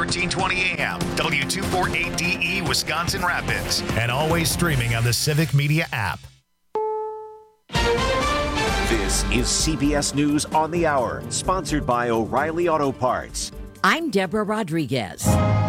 1320 AM, W248DE, Wisconsin Rapids, and always streaming on the Civic Media app. This is CBS News on the Hour, sponsored by O'Reilly Auto Parts. I'm Deborah Rodriguez.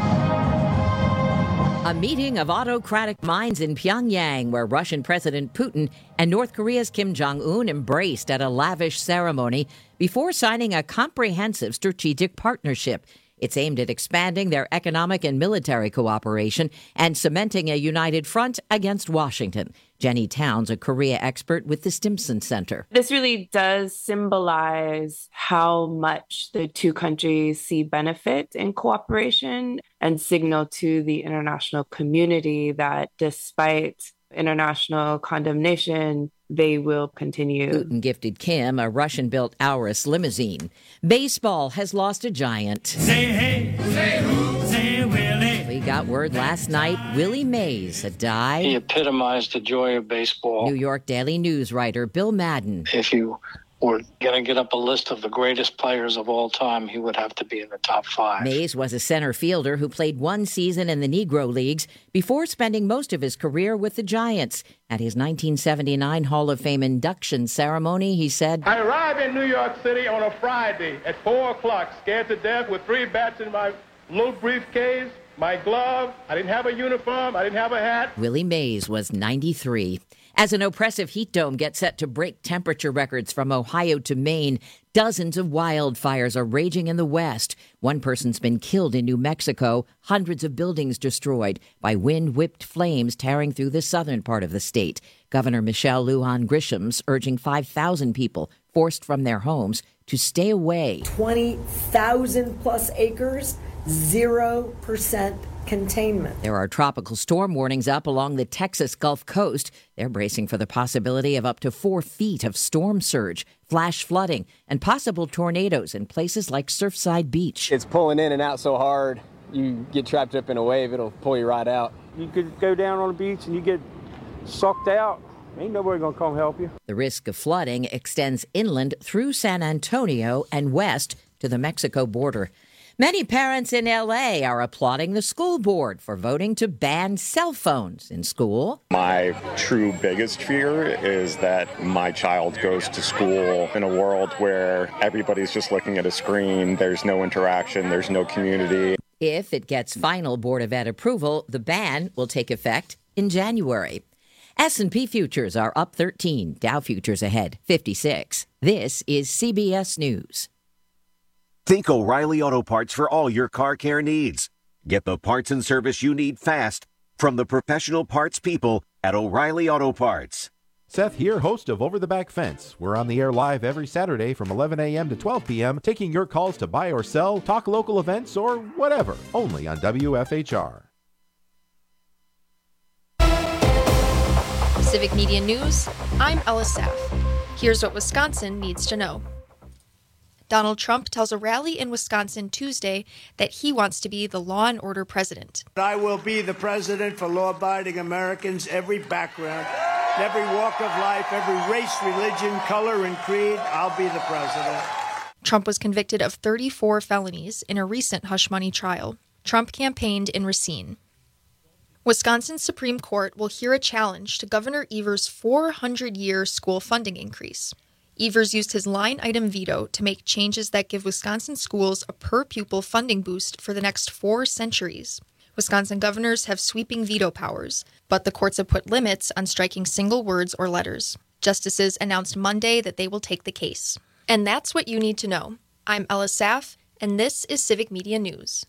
A meeting of autocratic minds in Pyongyang, where Russian President Putin and North Korea's Kim Jong-un embraced at a lavish ceremony before signing a comprehensive strategic partnership. It's aimed at expanding their economic and military cooperation and cementing a united front against Washington. Jenny Towns, a Korea expert with the Stimson Center. This really does symbolize how much the two countries see benefit in cooperation and signal to the international community that despite international condemnation, they will continue. Putin gifted Kim a Russian-built Auris limousine. Baseball has lost a giant. Say hey, say who, say Willie. We got word last night Willie Mays had died. He epitomized the joy of baseball. New York Daily News writer Bill Madden. If you were going to get up a list of the greatest players of all time, he would have to be in the top 5. Mays was a center fielder who played one season in the Negro Leagues before spending most of his career with the Giants. At his 1979 Hall of Fame induction ceremony, he said, I arrived in New York City on a Friday at 4 o'clock, scared to death with 3 bats in my little briefcase, my glove. I didn't have a uniform. I didn't have a hat. Willie Mays was 93. As an oppressive heat dome gets set to break temperature records from Ohio to Maine, dozens of wildfires are raging in the West. One person's been killed in New Mexico, hundreds of buildings destroyed by wind-whipped flames tearing through the southern part of the state. Governor Michelle Lujan Grisham's urging 5,000 people forced from their homes to stay away. 20,000 plus acres, 0% containment. There are tropical storm warnings up along the Texas Gulf Coast. They're bracing for the possibility of up to 4 feet of storm surge, flash flooding, and possible tornadoes in places like Surfside Beach. It's pulling in and out so hard, you get trapped up in a wave, it'll pull you right out. You could go down on the beach and you get sucked out. Ain't nobody gonna come help you. The risk of flooding extends inland through San Antonio and west to the Mexico border. Many parents in L.A. are applauding the school board for voting to ban cell phones in school. My true biggest fear is that my child goes to school in a world where everybody's just looking at a screen, there's no interaction, there's no community. If it gets final Board of Ed approval, the ban will take effect in January. S&P futures are up 13, Dow futures ahead 56. This is CBS News. Think O'Reilly Auto Parts for all your car care needs. Get the parts and service you need fast from the professional parts people at O'Reilly Auto Parts. Seth here, host of Over the Back Fence. We're on the air live every Saturday from 11 a.m. to 12 p.m., taking your calls to buy or sell, talk local events, or whatever, only on WFHR. Civic Media News, I'm Ella Saff. Here's what Wisconsin needs to know. Donald Trump tells a rally in Wisconsin Tuesday that he wants to be the law and order president. I will be the president for law-abiding Americans, every background, every walk of life, every race, religion, color, and creed. I'll be the president. Trump was convicted of 34 felonies in a recent hush money trial. Trump campaigned in Racine. Wisconsin's Supreme Court will hear a challenge to Governor Evers' 400-year school funding increase. Evers used his line-item veto to make changes that give Wisconsin schools a per-pupil funding boost for the next 4 centuries. Wisconsin governors have sweeping veto powers, but the courts have put limits on striking single words or letters. Justices announced Monday that they will take the case. And that's what you need to know. I'm Ella Saff, and this is Civic Media News.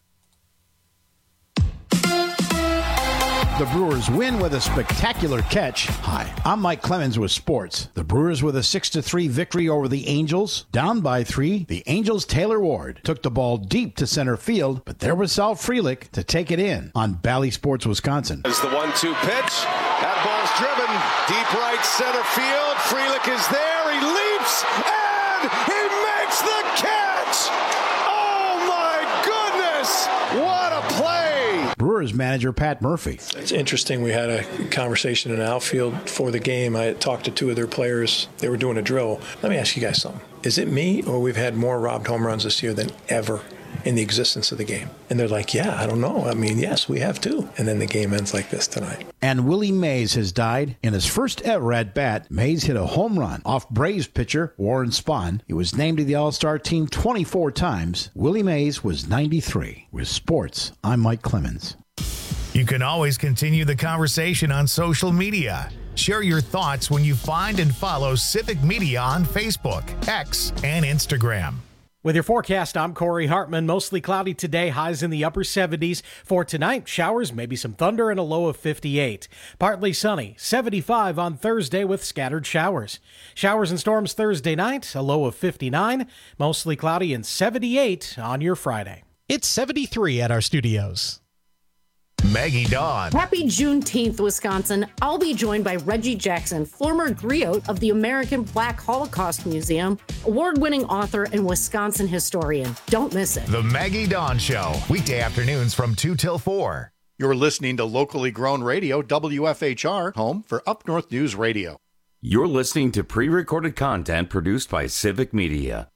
The Brewers win with a spectacular catch. Hi, I'm Mike Clemens with sports. The Brewers with a 6-3 victory over the Angels. Down by 3, the Angels' Taylor Ward took the ball deep to center field, but there was Sal Frelick to take it in on Bally Sports Wisconsin. As the 1-2 pitch, that ball's driven deep right center field. Frelick is there, he leaps, and he makes the catch! Oh my goodness! What a play! Brewers manager Pat Murphy. It's interesting. We had a conversation in the outfield for the game. I talked to 2 of their players. They were doing a drill. Let me ask you guys something. Is it me, or we've had more robbed home runs this year than ever in the existence of the game. And they're like, yeah, I don't know. I mean, yes, we have too. And then the game ends like this tonight. And Willie Mays has died. In his first ever at-bat, Mays hit a home run off Braves pitcher Warren Spahn. He was named to the All-Star team 24 times. Willie Mays was 93. With sports, I'm Mike Clemens. You can always continue the conversation on social media. Share your thoughts when you find and follow Civic Media on Facebook, X, and Instagram. With your forecast, I'm Corey Hartman. Mostly cloudy today, highs in the upper 70s. For tonight, showers, maybe some thunder, and a low of 58. Partly sunny, 75 on Thursday with scattered showers. Showers and storms Thursday night, a low of 59. Mostly cloudy and 78 on your Friday. It's 73 at our studios. Maggie Dawn. Happy Juneteenth, Wisconsin. I'll be joined by Reggie Jackson, former griot of the American Black Holocaust Museum, award-winning author and Wisconsin historian. Don't miss it. The Maggie Dawn Show, weekday afternoons from 2 till 4. You're listening to locally grown radio, WFHR, home for Up North News Radio. You're listening to pre-recorded content produced by Civic Media.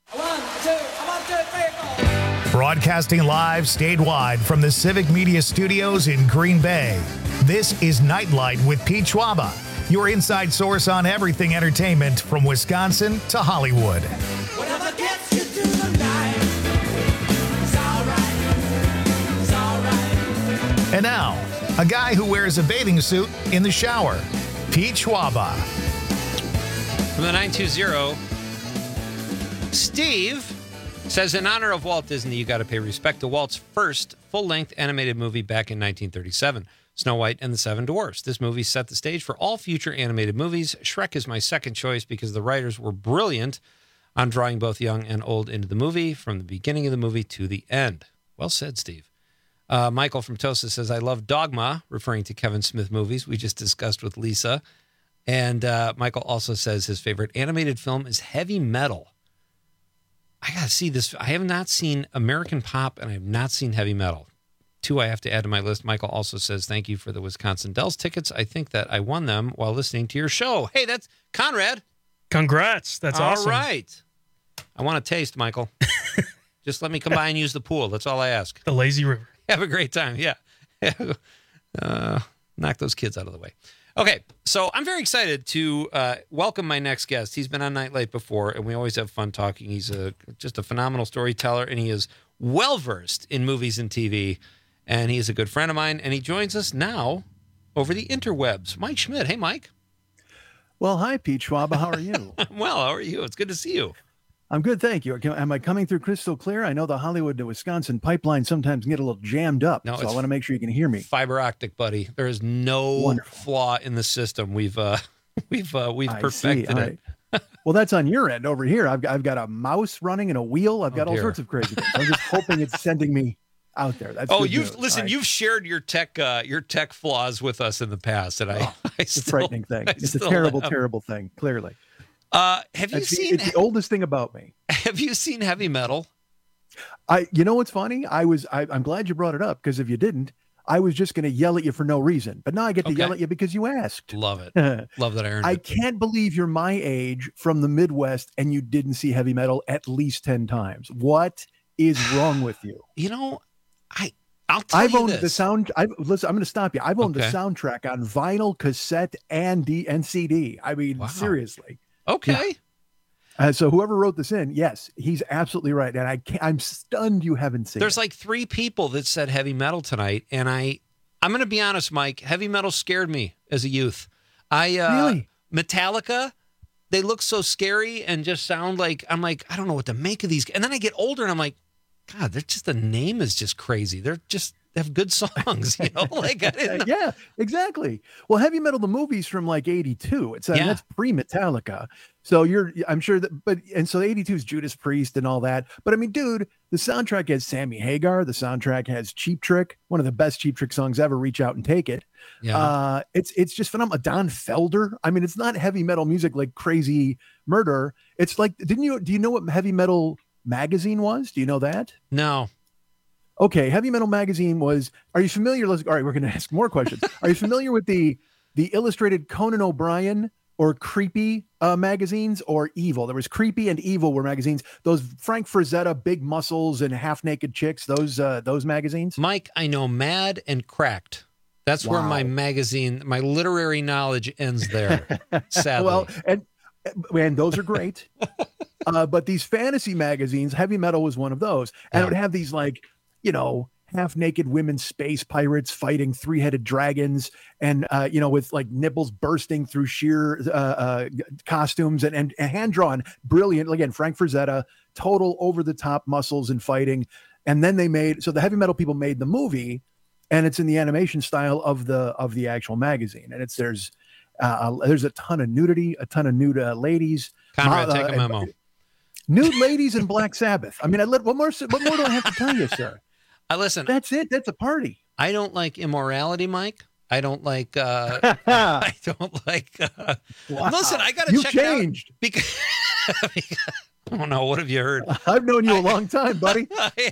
Broadcasting live statewide from the Civic Media Studios in Green Bay. This is Nightlight with Pete Schwaba, your inside source on everything entertainment from Wisconsin to Hollywood. Whatever gets you through the night, it's all right. And now, a guy who wears a bathing suit in the shower, Pete Schwaba. From the 920, Steve says, in honor of Walt Disney, you got to pay respect to Walt's first full-length animated movie back in 1937, Snow White and the Seven Dwarfs. This movie set the stage for all future animated movies. Shrek is my second choice because the writers were brilliant on drawing both young and old into the movie from the beginning of the movie to the end. Well said, Steve. Michael from Tosa says, I love Dogma, referring to Kevin Smith movies we just discussed with Lisa. And Michael also says his favorite animated film is Heavy Metal. I got to see this. I have not seen American Pop, and I have not seen Heavy Metal. 2 I have to add to my list. Michael also says, thank you for the Wisconsin Dells tickets. I think that I won them while listening to your show. Hey, that's Conrad. Congrats. That's awesome. All right. I want a taste, Michael. Just let me come by and use the pool. That's all I ask. The lazy river. Have a great time. Yeah. Knock those kids out of the way. Okay, so I'm very excited to welcome my next guest. He's been on Nightlight before, and we always have fun talking. He's just a phenomenal storyteller, and he is well-versed in movies and TV, and he is a good friend of mine, and he joins us now over the interwebs. Mike Schmidt. Hey, Mike. Well, hi, Pete Schwaba. How are you? I'm well. How are you? It's good to see you. I'm good, thank you. Am I coming through crystal clear? I know the Hollywood to Wisconsin pipeline sometimes get a little jammed up, so I want to make sure you can hear me. Fiber optic, buddy. There is no flaw in the system. We've perfected it. Well, that's on your end. Over here, I've got a mouse running and a wheel. I've got all sorts of crazy things. I'm just hoping it's sending me out there. That's you've shared your tech flaws with us in the past, and it's a frightening thing. It's a terrible, terrible thing. Clearly. Have you seen? It's the oldest thing about me. Have you seen Heavy Metal? You know what's funny? I'm glad you brought it up, because if you didn't, I was just going to yell at you for no reason. But now I get to yell at you because you asked. Love it. Love that I earned it. I can't believe you're my age from the Midwest and you didn't see Heavy Metal at least 10 times. What is wrong with you? You know, I've owned the sound. Listen, I'm going to stop you. I've owned the soundtrack on vinyl, cassette, and CD. I mean, seriously. Okay. Yeah. So whoever wrote this in, yes, he's absolutely right. And I'm stunned you haven't seen There's it. like 3 people that said Heavy Metal tonight. And I'm going to be honest, Mike, Heavy Metal scared me as a youth. Really? Metallica, they look so scary and just sound like, I'm like, I don't know what to make of these. And then I get older and I'm like, God, the name is just crazy. They have good songs, you know? Like, I didn't know. Yeah, exactly. Well, Heavy Metal, the movie's from like 82. That's pre-Metallica. So I'm sure so 82 is Judas Priest and all that. But I mean, dude, the soundtrack has Sammy Hagar. The soundtrack has Cheap Trick, one of the best Cheap Trick songs ever, Reach Out and Take It. Yeah. It's just phenomenal. Don Felder. I mean, it's not heavy metal music like Crazy Murder. It's like, do you know what Heavy Metal magazine was? Do you know that? No. Okay, Heavy Metal magazine was. Are you familiar? All right, we're going to ask more questions. Are you familiar with the illustrated Conan O'Brien or creepy magazines or evil. There was creepy and evil were magazines. Those Frank Frazetta, big muscles and half naked chicks. Those magazines. Mike, I know Mad and Cracked. That's where my literary knowledge ends there. Sadly. Well, and those are great. But these fantasy magazines, Heavy Metal was one of those, and it would have these half naked women space pirates fighting 3-headed dragons and with like nipples bursting through sheer costumes and hand drawn, brilliant. Again, Frank Frazetta, total over the top muscles and fighting. And then the Heavy Metal people made the movie, and it's in the animation style of the actual magazine. And there's a ton of nudity, a ton of nude ladies. Conrad, take a memo. Nude ladies and Black Sabbath. I mean, what more do I have to tell you, sir? Listen, that's it. That's a party. I don't like immorality, Mike. I don't like. I don't like. Wow. Listen, I got to check changed. It out because I don't know. What have you heard? I've known you a long time, buddy.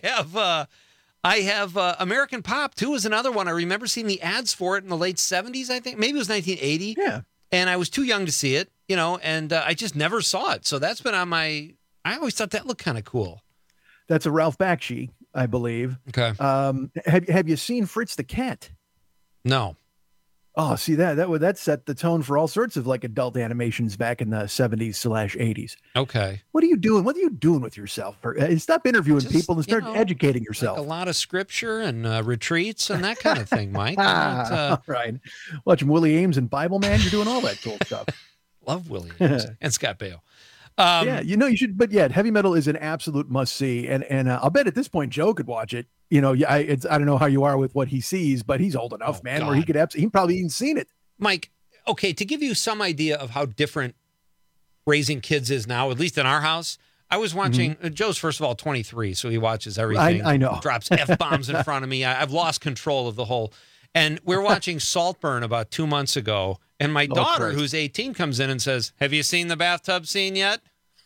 I have American Pop too. Is another one. I remember seeing the ads for it in the late 70s. I think maybe it was 1980. Yeah. And I was too young to see it, and I just never saw it. So that's been on my. I always thought that looked kind of cool. That's a Ralph Bakshi, I believe. Okay. Have you seen Fritz the Cat? No. Oh, see that set the tone for all sorts of like adult animations back in the 70s/80s. Okay. What are you doing? What are you doing with yourself? Stop interviewing people and start educating yourself. Like a lot of scripture and retreats and that kind of thing, Mike. Right. Watching Willie Ames and Bible Man. You're doing all that cool stuff. Love Willie Ames and Scott Baio. You should, but Heavy Metal is an absolute must see, and I'll bet at this point Joe could watch it. I don't know how you are with what he sees, but he's old enough, man, God. where he probably even seen it. Mike, okay, to give you some idea of how different raising kids is now, at least in our house, I was watching. Joe's first of all 23, so he watches everything. I know. Drops F-bombs in front of me. I've lost control of the whole. And we're watching Saltburn about 2 months ago, and my daughter, who's 18, comes in and says, "Have you seen the bathtub scene yet?"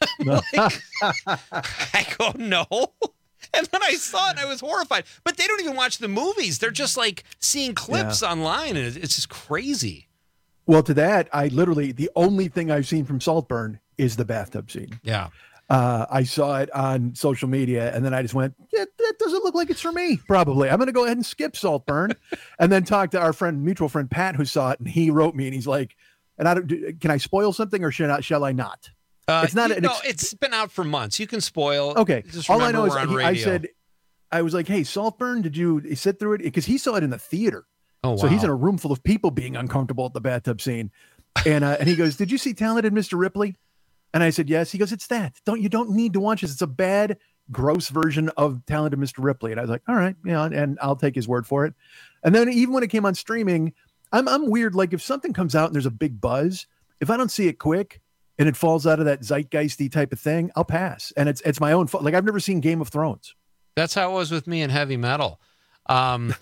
I go, "No." And then I saw it, and I was horrified. But they don't even watch the movies. They're just like seeing clips online, and it's just crazy. Well, to that, the only thing I've seen from Saltburn is the bathtub scene. Yeah. I saw it on social media, and then I just went, that doesn't look like it's for me, probably. I'm going to go ahead and skip Saltburn, and then talk to our mutual friend, Pat, who saw it, and he wrote me, and he's like, can I spoil something, or shall I not? It's not. It's been out for months. You can spoil. Okay. Just all I know is I was like, hey, Saltburn, did you sit through it? Because he saw it in the theater. Oh, wow. So he's in a room full of people being uncomfortable at the bathtub scene. And he goes, "Did you see Talented Mr. Ripley?" And I said, "Yes." He goes, "It's that. You don't need to watch this. It's a bad, gross version of Talented Mr. Ripley." And I was like, "All right, and I'll take his word for it." And then even when it came on streaming, I'm weird. Like if something comes out and there's a big buzz, if I don't see it quick and it falls out of that zeitgeisty type of thing, I'll pass. And it's my own fault. Like I've never seen Game of Thrones. That's how it was with me in Heavy Metal. No,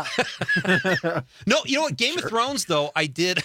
you know what? Game of Thrones, though, I did.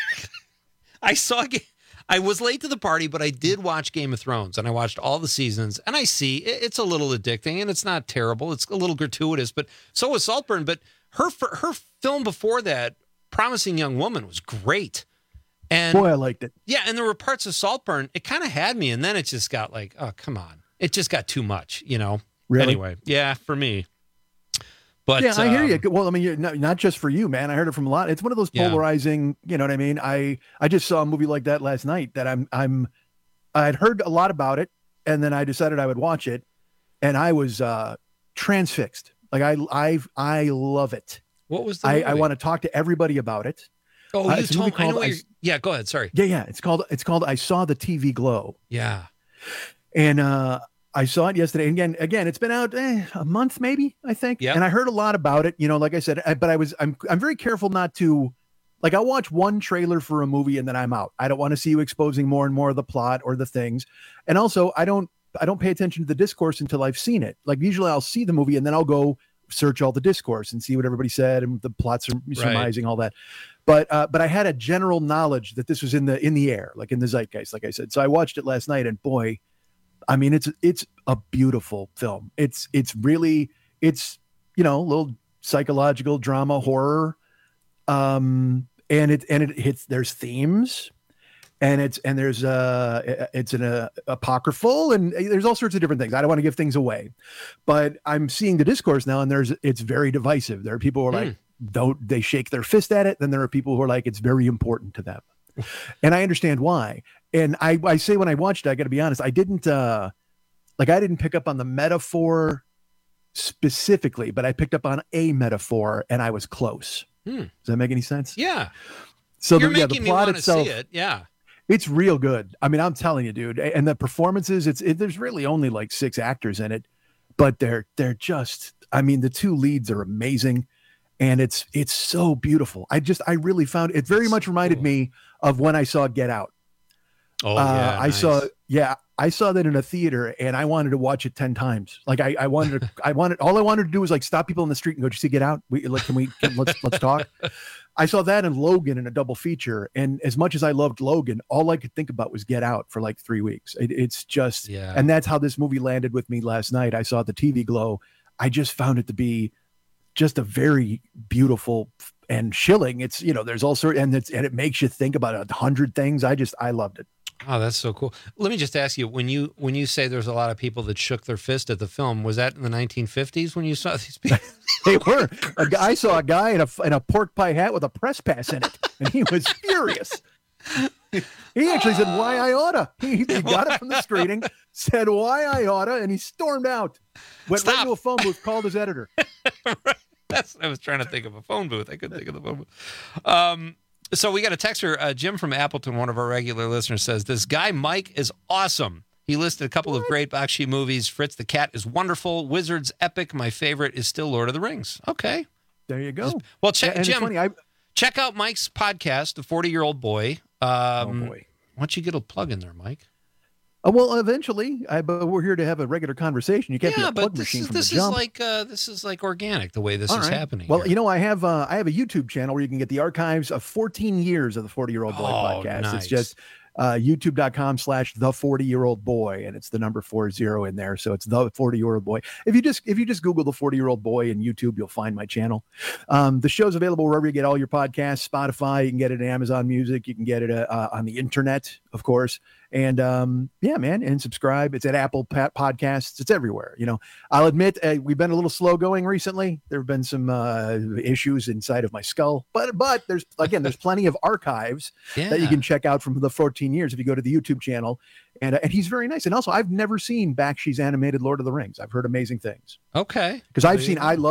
I was late to the party, but I did watch Game of Thrones, and I watched all the seasons, and I see it's a little addicting, and it's not terrible. It's a little gratuitous, but so was Saltburn. But her film before that, Promising Young Woman, was great. And boy, I liked it. Yeah, and there were parts of Saltburn, it kind of had me, and then it just got like, oh, come on. It just got too much, Really? Anyway, yeah, for me. But yeah, I hear you. Well, I mean, not just for you, man. I heard it from a lot. It's one of those polarizing, you know what I mean? I just saw a movie like that last night that I'd heard a lot about it, and then I decided I would watch it, and I was transfixed. Like I love it. What was the movie? I want to talk to everybody about it. Oh, you told me. Yeah, go ahead. Sorry. Yeah. It's called I Saw the TV Glow. Yeah. And I saw it yesterday. And again, it's been out a month, maybe, I think. Yeah. And I heard a lot about it, like I said, but I'm very careful not to, like, I'll watch one trailer for a movie and then I'm out. I don't want to see you exposing more and more of the plot or the things. And also I don't pay attention to the discourse until I've seen it. Like usually I'll see the movie and then I'll go search all the discourse and see what everybody said and the plots are surmising all that. But I had a general knowledge that this was in the air, like in the zeitgeist, like I said. So I watched it last night and boy, I mean, it's a beautiful film. It's really, a little psychological drama horror. And it hits, there's themes And there's an apocryphal, and there's all sorts of different things. I don't want to give things away, but I'm seeing the discourse now, and it's very divisive. There are people who are like, they shake their fist at it. Then there are people who are like, it's very important to them. And I understand why. And I say when I watched it, I got to be honest, I didn't pick up on the metaphor specifically, but I picked up on a metaphor, and I was close. Does that make any sense? Yeah. So You're the making plot me want itself, to see it. Yeah. it's real good. I mean, I'm telling you, dude. And the performances, there's really only like 6 actors in it, but they're just, I mean, the 2 leads are amazing. And it's so beautiful. I really found it very much reminded me of when I saw Get Out. Oh, yeah. Nice. I saw that in a theater, and I wanted to watch it 10 times. Like all I wanted to do was like stop people in the street and go, "Did you see Get Out? Let's talk." I saw that and Logan in a double feature. And as much as I loved Logan, all I could think about was Get Out for like 3 weeks. It's just, and that's how this movie landed with me last night. I saw the TV Glow. I just found it to be just a very beautiful and chilling. It's, there's all sorts, and it makes you think about 100 things. I loved it. Oh, that's so cool. Let me just ask you, when you say there's a lot of people that shook their fist at the film, was that in the 1950s when you saw these people? They were. I saw a guy in a pork pie hat with a press pass in it, and he was furious. He actually said, "Why I oughta." He got it from the screening, said, "Why I oughta," and he stormed out. Went right to a phone booth, called his editor. I was trying to think of a phone booth. I couldn't think of the phone booth. So we got a texter, Jim from Appleton, one of our regular listeners, says, "This guy Mike is awesome. He listed a couple of great Bakshi movies. Fritz the Cat is wonderful. Wizards epic. My favorite is still Lord of the Rings." Okay. There you go. Well, Jim, check out Mike's podcast, The 40-Year-Old Boy. Oh, boy. Why don't you get a plug in there, Mike? Well, eventually, but we're here to have a regular conversation. You can't be a plug machine from the jump. This is like organic, the way this is happening. Well, I have a YouTube channel where you can get the archives of 14 years of the 40-Year-Old Boy podcast. Nice. It's just youtube.com/the40-year-old boy, and it's the number 40 in there. So it's the 40-year-old boy. If you just Google the 40-year-old boy in YouTube, you'll find my channel. The show's available wherever you get all your podcasts. Spotify, you can get it at Amazon Music, you can get it on the internet, of course. And yeah, man, and subscribe. It's at Apple Podcasts. It's everywhere. I'll admit we've been a little slow going recently. There have been some issues inside of my skull, but there's plenty of archives that you can check out from the 14 years if you go to the YouTube channel. And he's very nice. And also, I've never seen Bakshi's animated Lord of the Rings. I've heard amazing things. Okay, because I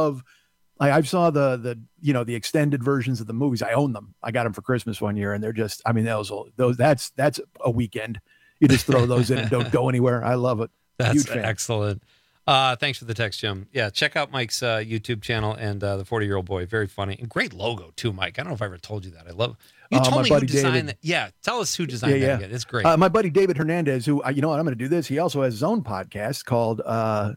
saw the extended versions of the movies. I own them. I got them for Christmas one year, and they're just, I mean, that's a weekend. You just throw those in and don't go anywhere. I love it. That's huge fan. Excellent. Thanks for the text, Jim. Yeah, check out Mike's YouTube channel and the 40-Year-Old Boy. Very funny and great logo too, Mike. I don't know if I ever told you that. I love. You told me who designed that. Yeah, tell us who designed that again. It's great. My buddy David Hernandez, who I'm going to do this. He also has his own podcast called The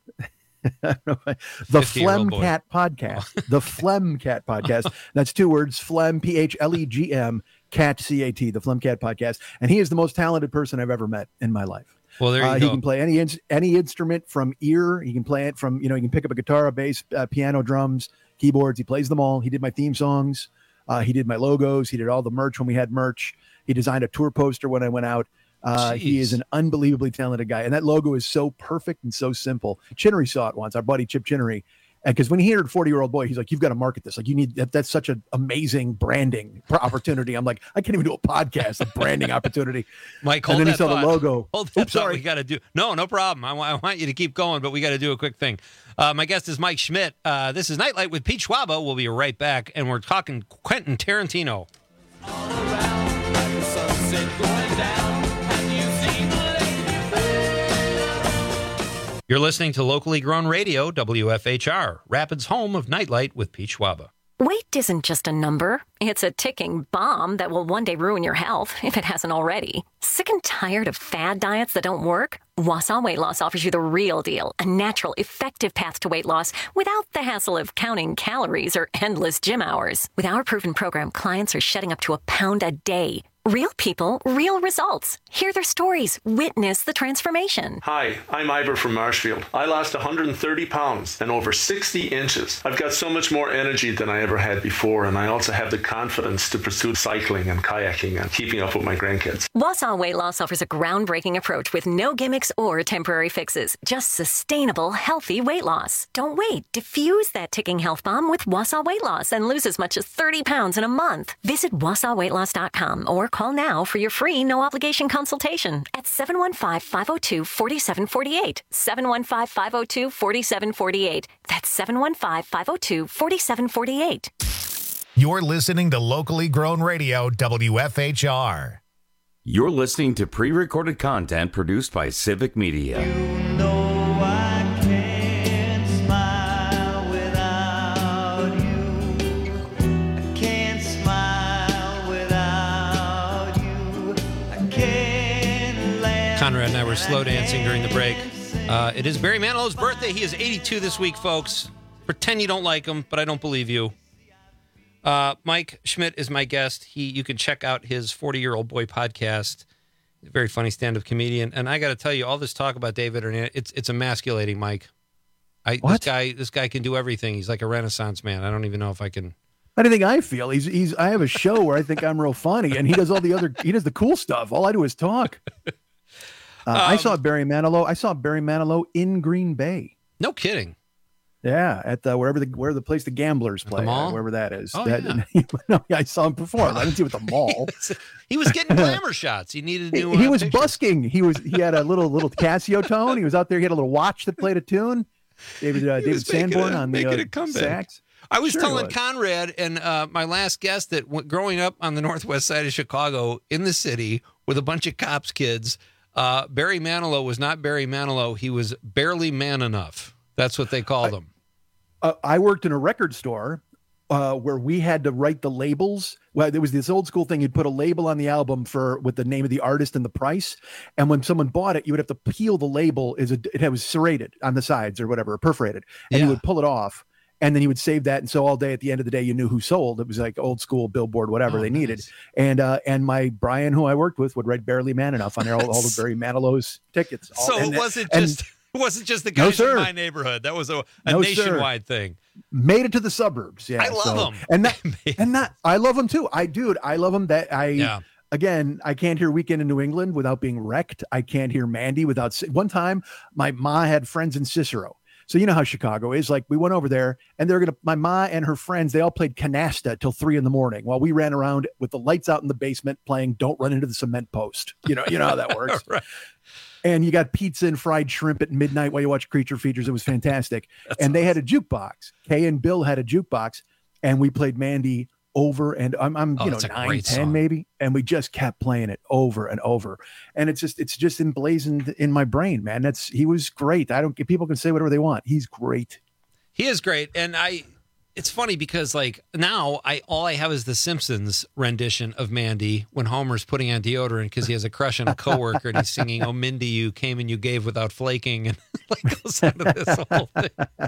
Phlegm Cat Podcast. The Phlegm Cat Podcast. That's 2 words, Phlegm, PHLEGM, Cat, CAT, the Phlegm Cat Podcast. And he is the most talented person I've ever met in my life. Well, there you go. He can play any instrument from ear. He can play it from, he can pick up a guitar, a bass, piano, drums, keyboards. He plays them all. He did my theme songs. He did my logos. He did all the merch when we had merch. He designed a tour poster when I went out. He is an unbelievably talented guy. And that logo is so perfect and so simple. Chinnery saw it once, our buddy Chip Chinnery. Because when he heard 40-Year-Old Boy, he's like, "You've got to market this. Like, you need that's such an amazing branding opportunity." I'm like, I can't even do a podcast, a branding opportunity. Mike, and then he saw the logo. Hold that thought. We got to do. No problem. I want you to keep going, but we got to do a quick thing. My guest is Mike Schmidt. This is Nightlight with Pete Schwaba. We'll be right back, and we're talking Quentin Tarantino. All around, like the sunset going down. Have you seen the You're listening to locally grown radio, WFHR, Rapids' home of Nightlight with Pete Schwaba. Weight isn't just a number. It's a ticking bomb that will one day ruin your health, if it hasn't already. Sick and tired of fad diets that don't work? Wausau Weight Loss offers you the real deal, a natural, effective path to weight loss without the hassle of counting calories or endless gym hours. With our proven program, clients are shedding up to 1 pound a day. Real people, real results. Hear their stories. Witness the transformation. Hi, I'm Ivor from Marshfield. I lost 130 pounds and over 60 inches. I've got so much more energy than I ever had before, and I also have the confidence to pursue cycling and kayaking and keeping up with my grandkids. Wausau Weight Loss offers a groundbreaking approach with no gimmicks or temporary fixes. Just sustainable, healthy weight loss. Don't wait. Diffuse that ticking health bomb with Wausau Weight Loss and lose as much as 30 pounds in a month. Visit WausauWeightLoss.com or call now for your free no-obligation consultation at 715-502-4748. 715-502-4748. That's 715-502-4748. You're listening to locally grown radio, WFHR. You're listening to pre-recorded content produced by Civic Media. Conrad and I were slow dancing during the break. It is Barry Manilow's birthday. He is 82 this week, folks. Pretend you don't like him, but I don't believe you. Mike Schmidt is my guest. You can check out his 40-Year-Old Boy podcast. Very funny stand-up comedian. And I got to tell you, all this talk about David Hernandez, it's emasculating, Mike. This guy can do everything. He's like a Renaissance man. I don't even know if I can. How do you think I feel? I have a show where I think I'm real funny, and he does he does the cool stuff. All I do is talk. I saw Barry Manilow in Green Bay. No kidding. Yeah, at the where the place the gamblers play, wherever that is. Oh, yeah. I saw him perform. I didn't see him at the mall. He was getting glamour shots. He needed new. He was pictures. busking. He had a little Casio tone. He was out there. He had a little watch that played a tune. David Sanborn on the sax. I was telling Conrad and my last guest that growing up on the northwest side of Chicago in the city with a bunch of cops kids, Barry Manilow was not Barry Manilow. He was barely man enough. That's what they called him. I worked in a record store where we had to write the labels. Well, there was this old school thing. You'd put a label on the album with the name of the artist and the price. And when someone bought it, you would have to peel the label. It was serrated on the sides or whatever, perforated. And you would pull it off. And then you would save that. And so all day at the end of the day, you knew who sold. It was like old school Billboard, whatever they needed. And my Brian, who I worked with, would write Barely Man Enough on there, all the Barry Manilow's tickets. It wasn't just the guys in my neighborhood. That was a nationwide thing. Made it to the suburbs. Yeah, I love them. I love them too. I love them. Again, I can't hear Weekend in New England without being wrecked. I can't hear Mandy without. One time, my ma had friends in Cicero. So you know how Chicago is. Like we went over there and my ma and her friends, they all played canasta till 3 a.m. while we ran around with the lights out in the basement playing Don't Run Into the Cement Post. You know how that works. Right. And you got pizza and fried shrimp at midnight while you watch Creature Features. It was fantastic. They had a jukebox. Kay and Bill had a jukebox and we played Mandy over and I'm 9, 10 maybe. And we just kept playing it over and over. And it's just emblazoned in my brain, man. He was great. People can say whatever they want. He's great. He is great. And it's funny because like now all I have is the Simpsons rendition of Mandy when Homer's putting on deodorant because he has a crush on a coworker and he's singing, "Oh, Mindy, you came and you gave without flaking," and like goes into this whole thing.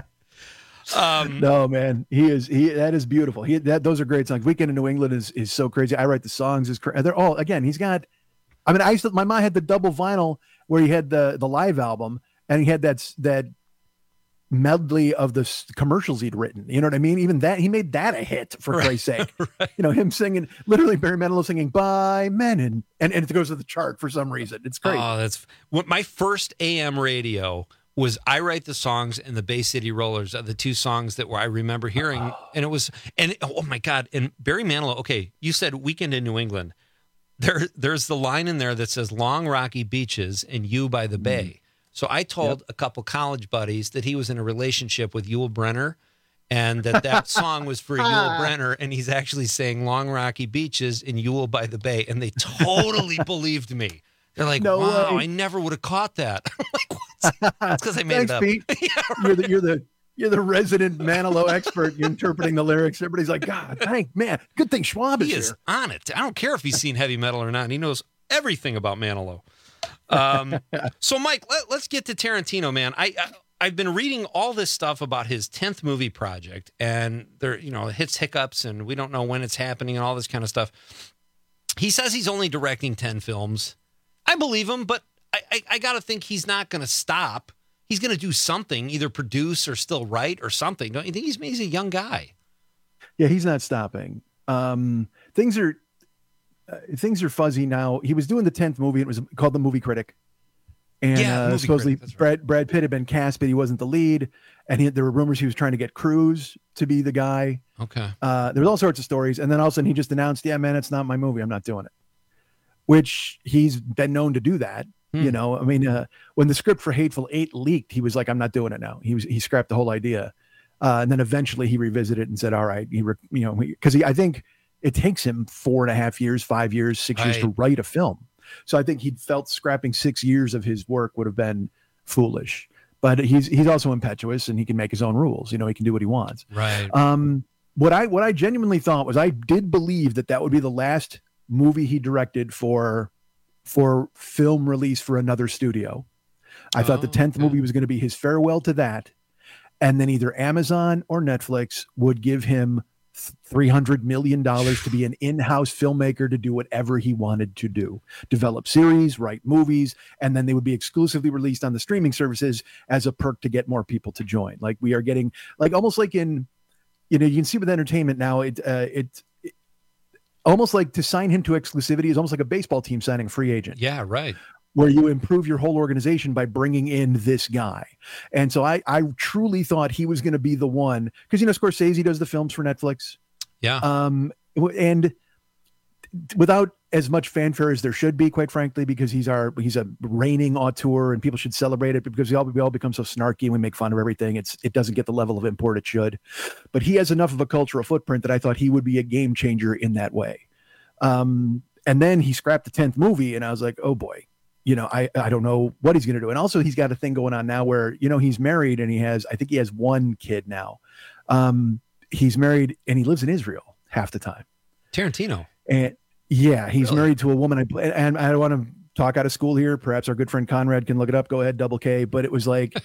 No, man, that is beautiful. Those are great songs. Weekend in New England is so crazy. I write the songs. They're all, again, my mom had the double vinyl where he had the live album and he had that medley of the commercials he'd written. You know what I mean? Even that, he made that a hit for Christ's sake. Right. Him singing, literally Barry Manilow singing "Bye Men," and it goes to the chart for some reason. It's great. Oh, that's what my first AM radio was. I Write the Songs and the Bay City Rollers are the two songs that I remember hearing. And oh my God. And Barry Manilow, okay, you said Weekend in New England. There's the line in there that says long rocky beaches and you by the bay. So I told a couple college buddies that he was in a relationship with Yul Brynner and that song was for Yul Brynner. And he's actually saying long rocky beaches and Yule by the bay. And they totally believed me. They're like, no wow, way. I never would have caught that. I'm like, what? That's because I made it up. Pete. Yeah, right. You're the resident Manilow expert. You're interpreting the lyrics. Everybody's like, God, man, good thing Schwab is here. He is on it. I don't care if he's seen heavy metal or not. He knows everything about Manilow. So, Mike, let's get to Tarantino, man. I've been reading all this stuff about his 10th movie project, and there, hits hiccups, and we don't know when it's happening, and all this kind of stuff. He says he's only directing 10 films. I believe him, but I got to think he's not going to stop. He's going to do something, either produce or still write or something. Don't you think he's a young guy? Yeah, he's not stopping. Things are fuzzy now. He was doing the 10th movie. It was called The Movie Critic. And supposedly Brad Pitt had been cast, but he wasn't the lead. And there were rumors he was trying to get Cruise to be the guy. Okay. There was all sorts of stories. And then all of a sudden he just announced, yeah, man, it's not my movie. I'm not doing it. Which he's been known to do that. You know, I mean, when the script for Hateful Eight leaked, he was like, I'm not doing it now. He scrapped the whole idea. And then eventually he revisited it and said, all right, because I think it takes him 4.5 years, 5 years, 6 years to write a film. So I think he felt scrapping 6 years of his work would have been foolish. But he's also impetuous and he can make his own rules. You know, he can do what he wants. Right. What I genuinely thought was I did believe that would be the last movie he directed for film release for another studio. I thought the 10th movie was going to be his farewell to that. And then either Amazon or Netflix would give him $300 million to be an in-house filmmaker to do whatever he wanted to do, develop series, write movies, and then they would be exclusively released on the streaming services as a perk to get more people to join. Like we are getting, like almost like in, you know, you can see with entertainment now, it's almost like to sign him to exclusivity is almost like a baseball team signing a free agent. Yeah, right. Where you improve your whole organization by bringing in this guy. And so I truly thought he was going to be the one, because, you know, Scorsese does the films for Netflix. Yeah. And without as much fanfare as there should be, quite frankly, because he's a reigning auteur and people should celebrate it, because we all become so snarky and we make fun of everything. It doesn't get the level of import it should, but he has enough of a cultural footprint that I thought he would be a game changer in that way. And then he scrapped the 10th movie and I was like, oh boy. You know, I don't know what he's going to do. And also he's got a thing going on now where, you know, he's married and I think he has one kid now. He's married and he lives in Israel half the time. Tarantino. And yeah, he's married to a woman. And I don't want to talk out of school here. Perhaps our good friend Conrad can look it up. Go ahead, Double K. But it was like,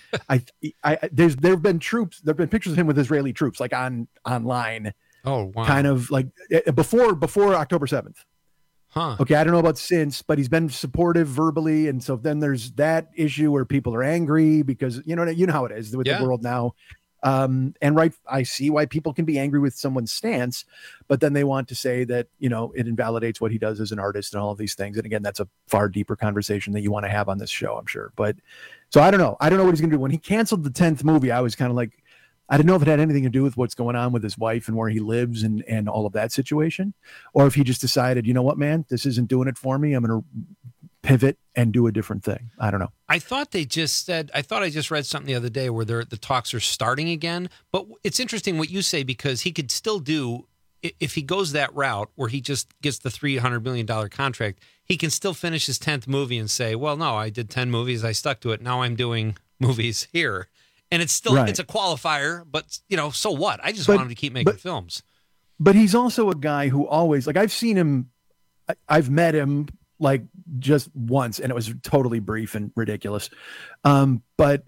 there've been pictures of him with Israeli troops, like online. Oh, wow. Kind of like before October 7th. Huh. Okay, I don't know about since, but he's been supportive verbally, and so then there's that issue where people are angry because you know how it is with the world now. And right, I see why people can be angry with someone's stance, but then they want to say that, you know, it invalidates what he does as an artist and all of these things. And again, that's a far deeper conversation that you want to have on this show, I'm sure. But so I don't know what he's gonna do. When he canceled the 10th movie, I was kind of like, I didn't know if it had anything to do with what's going on with his wife and where he lives and all of that situation, or if he just decided, you know what, man, this isn't doing it for me. I'm going to pivot and do a different thing. I don't know. I thought I just read something the other day where the talks are starting again. But it's interesting what you say, because he could still do, if he goes that route where he just gets the $300 million contract, he can still finish his 10th movie and say, well, no, I did 10 movies. I stuck to it. Now I'm doing movies here. And it's still, it's a qualifier, but, you know, so what? I just want him to keep making films. But he's also a guy who always, like, I've met him like just once, and it was totally brief and ridiculous. But,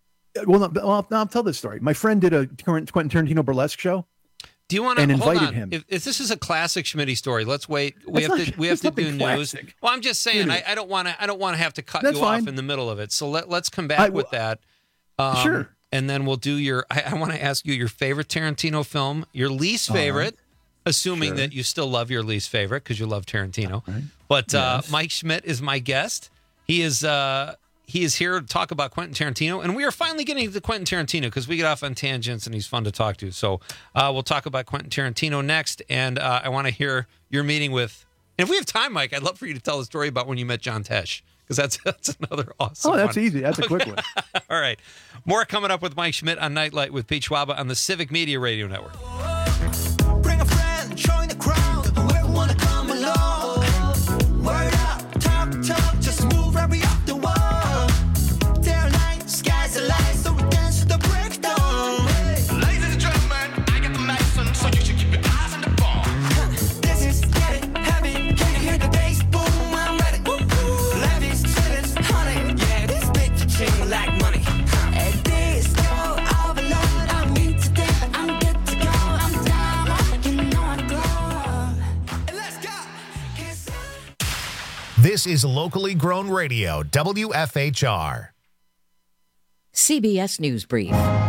I'll tell this story. My friend did a Quentin Tarantino burlesque show. Do you want to invited him? If this is a classic Schmitty story, let's wait. We have to do news. Well, I'm just saying, I don't want to have to cut you off in the middle of it. So let's come back with that. Sure. And then we'll do I want to ask you your favorite Tarantino film, your least favorite, assuming that you still love your least favorite because you love Tarantino. Right. But Mike Schmidt is my guest. He is here to talk about Quentin Tarantino, and we are finally getting to Quentin Tarantino because we get off on tangents and he's fun to talk to. So we'll talk about Quentin Tarantino next, and I want to hear your meeting with. And if we have time, Mike, I'd love for you to tell the story about when you met John Tesh, because that's another awesome one. Oh, that's easy. That's a quick one. All right. More coming up with Mike Schmidt on Nightlight with Pete Schwaba on the Civic Media Radio Network. Bring a friend, join the crowd, whoever wanna come along. Word up, talk, just move right up the wall. Day or night, sky's the light, so we dance to the breakdown. Ladies and gentlemen, I got the medicine, so you should keep your eyes on the ball. This is getting heavy, can you hear the bass boom? I'm ready. Levi's, cities, honey, yeah, this bitch ching like money. This go overload, I'm me today, I'm good to go. I'm This is locally grown radio, WFHR. CBS News Brief.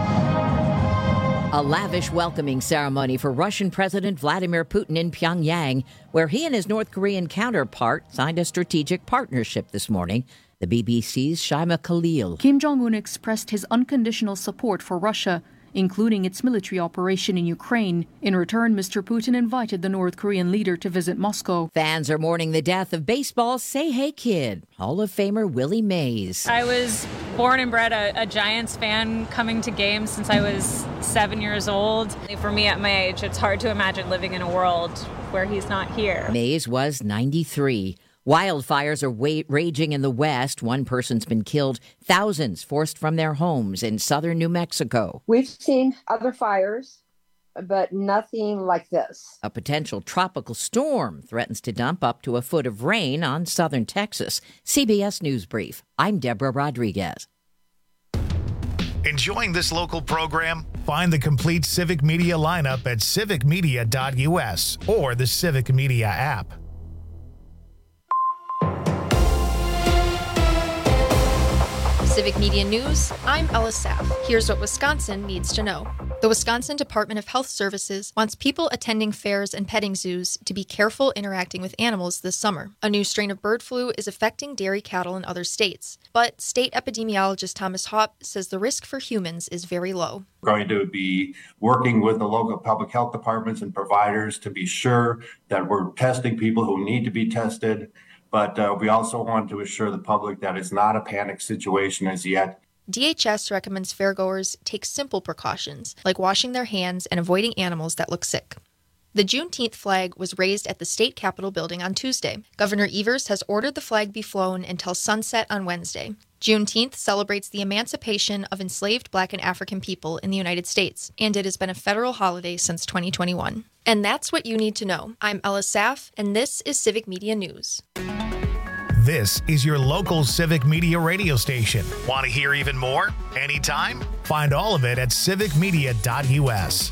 A lavish welcoming ceremony for Russian President Vladimir Putin in Pyongyang, where he and his North Korean counterpart signed a strategic partnership this morning. The BBC's Shaima Khalil. Kim Jong-un expressed his unconditional support for Russia, including its military operation in Ukraine. In return, Mr. Putin invited the North Korean leader to visit Moscow. Fans are mourning the death of baseball's Say Hey Kid, Hall of Famer Willie Mays. I was born and bred a Giants fan, coming to games since I was 7 years old. For me at my age, it's hard to imagine living in a world where he's not here. Mays was 93. Wildfires are raging in the West. One person's been killed. Thousands forced from their homes in southern New Mexico. We've seen other fires, but nothing like this. A potential tropical storm threatens to dump up to a foot of rain on southern Texas. CBS News Brief. I'm Deborah Rodriguez. Enjoying this local program? Find the complete Civic Media lineup at civicmedia.us or the Civic Media app. Civic Media News, I'm Ella Saff. Here's what Wisconsin needs to know. The Wisconsin Department of Health Services wants people attending fairs and petting zoos to be careful interacting with animals this summer. A new strain of bird flu is affecting dairy cattle in other states, but state epidemiologist Thomas Hopp says the risk for humans is very low. We're going to be working with the local public health departments and providers to be sure that we're testing people who need to be tested. But we also want to assure the public that it's not a panic situation as yet. DHS recommends fairgoers take simple precautions, like washing their hands and avoiding animals that look sick. The Juneteenth flag was raised at the state capitol building on Tuesday. Governor Evers has ordered the flag be flown until sunset on Wednesday. Juneteenth celebrates the emancipation of enslaved Black and African people in the United States, and it has been a federal holiday since 2021. And that's what you need to know. I'm Ella Saff, and this is Civic Media News. This is your local Civic Media radio station. Want to hear even more? Anytime? Find all of it at civicmedia.us.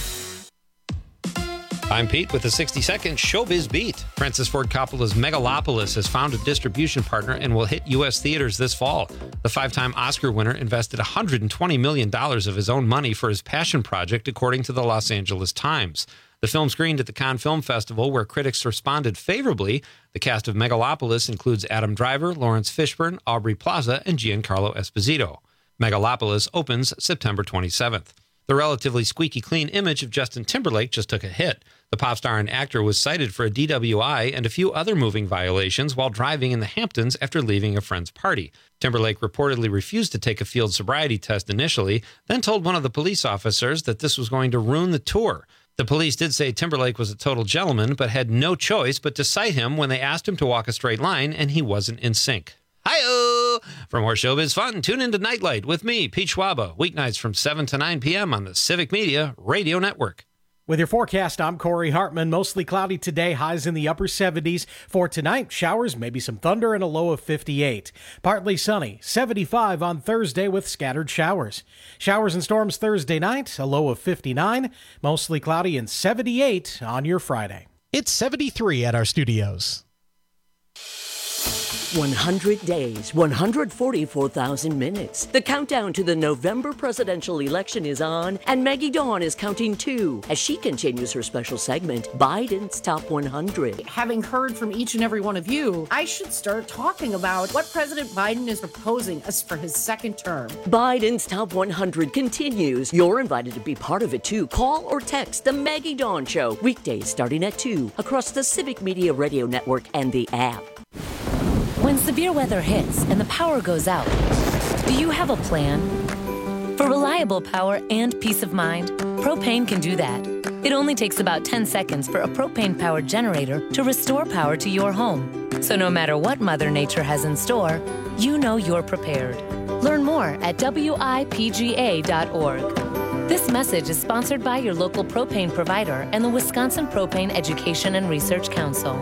I'm Pete with the 60-second Showbiz Beat. Francis Ford Coppola's Megalopolis has found a distribution partner and will hit U.S. theaters this fall. The five-time Oscar winner invested $120 million of his own money for his passion project, according to the Los Angeles Times. The film screened at the Cannes Film Festival, where critics responded favorably. The cast of Megalopolis includes Adam Driver, Lawrence Fishburne, Aubrey Plaza, and Giancarlo Esposito. Megalopolis opens September 27th. The relatively squeaky clean image of Justin Timberlake just took a hit. The pop star and actor was cited for a DWI and a few other moving violations while driving in the Hamptons after leaving a friend's party. Timberlake reportedly refused to take a field sobriety test initially, then told one of the police officers that this was going to ruin the tour. The police did say Timberlake was a total gentleman, but had no choice but to cite him when they asked him to walk a straight line, and he wasn't in sync. Hi-oh! For more showbiz fun, tune into Nightlight with me, Pete Schwaba, weeknights from 7 to 9 p.m. on the Civic Media Radio Network. With your forecast, I'm Corey Hartman. Mostly cloudy today, highs in the upper 70s. For tonight, showers, maybe some thunder, and a low of 58. Partly sunny, 75 on Thursday with scattered showers. Showers and storms Thursday night, a low of 59. Mostly cloudy and 78 on your Friday. It's 73 at our studios. 100 days, 144,000 minutes. The countdown to the November presidential election is on, and Maggie Dawn is counting too as she continues her special segment, Biden's Top 100. Having heard from each and every one of you, I should start talking about what President Biden is proposing as for his second term. Biden's Top 100 continues. You're invited to be part of it too. Call or text The Maggie Dawn Show, weekdays starting at 2, across the Civic Media Radio Network and the app. When severe weather hits and the power goes out, do you have a plan? For reliable power and peace of mind, Propane can do that. It only takes about 10 seconds for a propane-powered generator to restore power to your home. So no matter what Mother Nature has in store, you know you're prepared. Learn more at WIPGA.org. This message is sponsored by your local propane provider and the Wisconsin Propane Education and Research Council.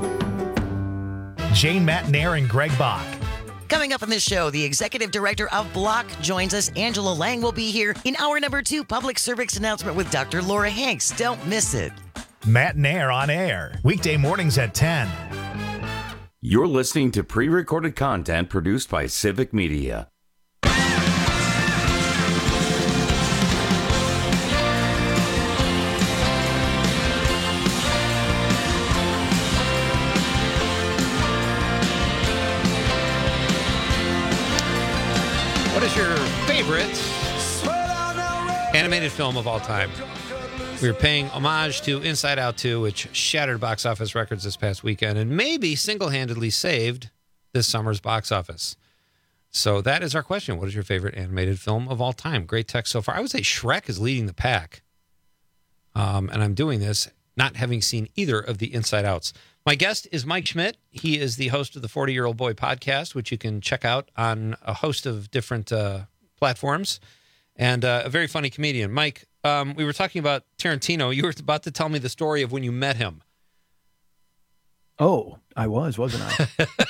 Jane Matnair and Greg Bach. Coming up on this show, the executive director of Block joins us. Angela Lang will be here in hour number 2, public service announcement with Dr. Laura Hanks. Don't miss it. Matnair on air, weekday mornings at 10. You're listening to pre-recorded content produced by Civic Media. What is your favorite animated film of all time? We were paying homage to Inside Out 2, which shattered box office records this past weekend and maybe single-handedly saved this summer's box office. So that is our question. What is your favorite animated film of all time? Great text so far. I would say Shrek is leading the pack. And I'm doing this not having seen either of the Inside Outs. My guest is Mike Schmidt. He is the host of the 40-Year-Old Boy podcast, which you can check out on a host of different platforms, and a very funny comedian. Mike, we were talking about Tarantino. You were about to tell me the story of when you met him. Oh, I wasn't I?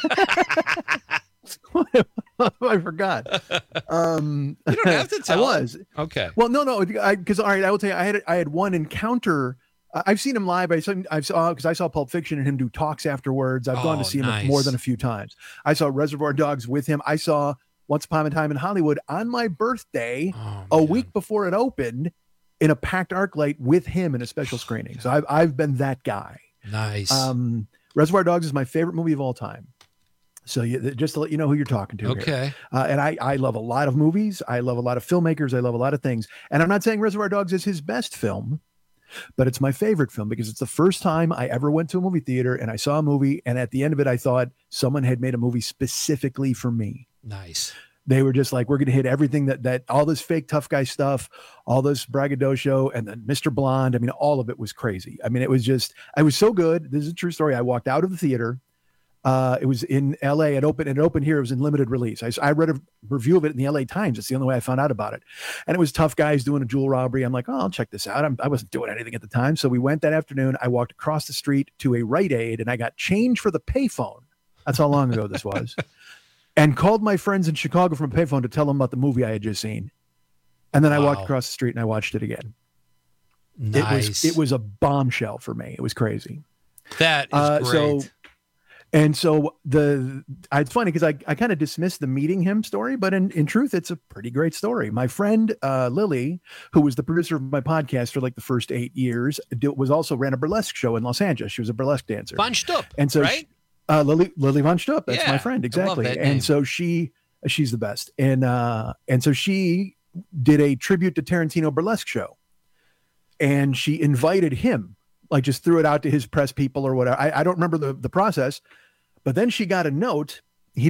I forgot. You don't have to tell. I was. Okay. Well, no, because all right, I will tell you, I had one encounter. I've seen him live. I saw because I saw Pulp Fiction and him do talks afterwards. I've gone to see him more than a few times. I saw Reservoir Dogs with him. I saw Once Upon a Time in Hollywood on my birthday, a week before it opened, in a packed ArcLight with him in a special screening. So I've been that guy. Nice. Reservoir Dogs is my favorite movie of all time. So just to let you know who you're talking to. Okay. Here. And I love a lot of movies. I love a lot of filmmakers. I love a lot of things. And I'm not saying Reservoir Dogs is his best film, but it's my favorite film because it's the first time I ever went to a movie theater and I saw a movie. And at the end of it, I thought someone had made a movie specifically for me. Nice. They were just like, we're going to hit everything that all this fake tough guy stuff, all this braggadocio, and then Mr. Blonde. I mean, all of it was crazy. I mean, it was so good. This is a true story. I walked out of the theater. It was in LA. It opened here. It was in limited release. I read a review of it in the LA Times. It's the only way I found out about it. And it was tough guys doing a jewel robbery. I'm like, oh, I'll check this out. I wasn't doing anything at the time. So we went that afternoon. I walked across the street to a Rite Aid and I got change for the payphone. That's how long ago this was. And called my friends in Chicago from a payphone to tell them about the movie I had just seen. And then I walked across the street and I watched it again. Nice. It was a bombshell for me. It was crazy. That is great. So it's funny because I kind of dismissed the meeting him story, but in truth, it's a pretty great story. My friend Lily, who was the producer of my podcast for like the first 8 years, ran a burlesque show in Los Angeles. She was a burlesque dancer. Von Stupp, and so right? Lily Von Stupp. That's my friend, exactly. And so she's the best. And so she did a tribute to Tarantino burlesque show, and she invited him, like just threw it out to his press people or whatever. I don't remember the process. But then she got a note. He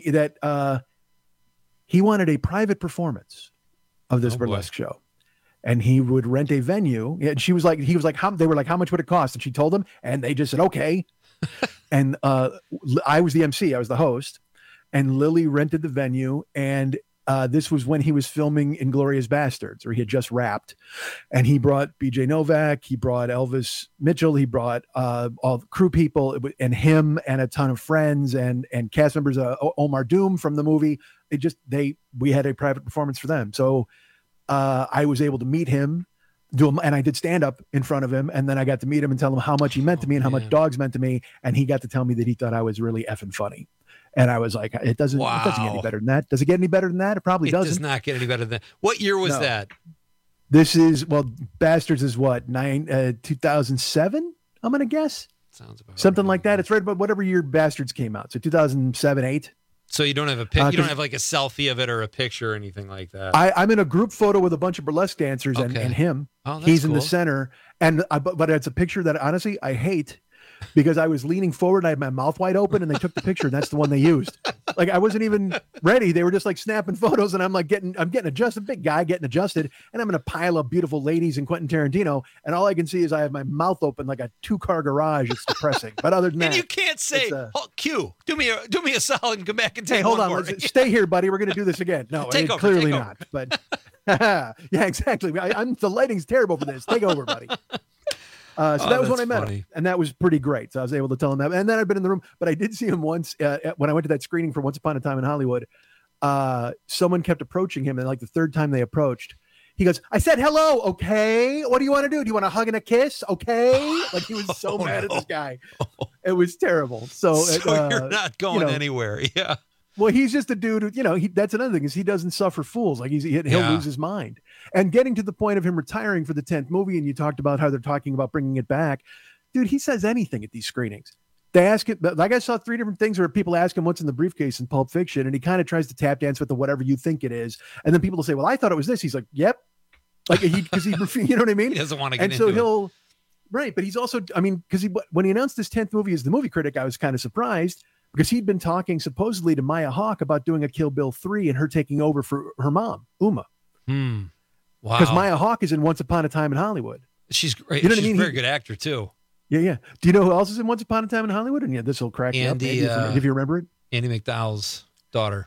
wanted a private performance of this burlesque show, and he would rent a venue. And they were like, how much would it cost? And she told him, and they just said, okay. And I was the MC, I was the host, and Lily rented the venue. And this was when he was filming Inglourious Bastards, or he had just wrapped, and he brought BJ Novak, he brought Elvis Mitchell, he brought all the crew people, and him and a ton of friends and cast members, Omar Doom from the movie. We had a private performance for them. So I was able to meet him, and I did stand up in front of him, and then I got to meet him and tell him how much he meant to me and how much dogs meant to me, and he got to tell me that he thought I was really effing funny. And I was like, it doesn't get any better than that. Does it get any better than that? It probably doesn't. It does not get any better than that. What year was that? This is, Bastards is what, 2007? I'm going to guess. Sounds about something like that. It's right about whatever year Bastards came out. So 2007, 8. So you don't have you don't have like a selfie of it or a picture or anything like that. I'm in a group photo with a bunch of burlesque dancers and him. Oh, that's He's cool. in the center. And but it's a picture that honestly I hate, because I was leaning forward and I had my mouth wide open and they took the picture and that's the one they used. Like I wasn't even ready. They were just like snapping photos and I'm getting adjusted, big guy getting adjusted, and I'm in a pile of beautiful ladies and Quentin Tarantino, and all I can see is I have my mouth open like a 2-car garage. It's depressing. But other than that, and you can't say, Q, do me a solid and come back and take hey, hold one on, more. Stay here, buddy. We're going to do this again. No, clearly not. But yeah, exactly. The lighting's terrible for this. Take over, buddy. So that was when I met him, and that was pretty great. So I was able to tell him that. And then I've been in the room, but I did see him once when I went to that screening for Once Upon a Time in Hollywood. Someone kept approaching him, and like the third time they approached, He goes, I said hello, okay? What do you want to do? Do you want a hug and a kiss? Okay? Like he was so mad at this guy. It was terrible. So you're not going anywhere. Yeah. Well, he's just a dude who, that's another thing is he doesn't suffer fools. Like he'll lose his mind. And getting to the point of him retiring for the 10th movie, and you talked about how they're talking about bringing it back. Dude, he says anything at these screenings. They ask him, like I saw 3 different things where people ask him what's in the briefcase in Pulp Fiction, and he kind of tries to tap dance with the whatever you think it is. And then people will say, well, I thought it was this. He's like, yep. Like because he you know what I mean? He doesn't want to get and into so it. he'll right, but he's also, I mean, because when he announced his 10th movie as the movie critic, I was kind of surprised because he'd been talking supposedly to Maya Hawke about doing a Kill Bill 3 and her taking over for her mom, Uma. Wow. Because Maya Hawke is in Once Upon a Time in Hollywood. She's great. You know what She's I mean? a very good actor too. Yeah. Do you know who else is in Once Upon a Time in Hollywood? And this will crack you up. Andy, If you remember it. Andy McDowell's daughter.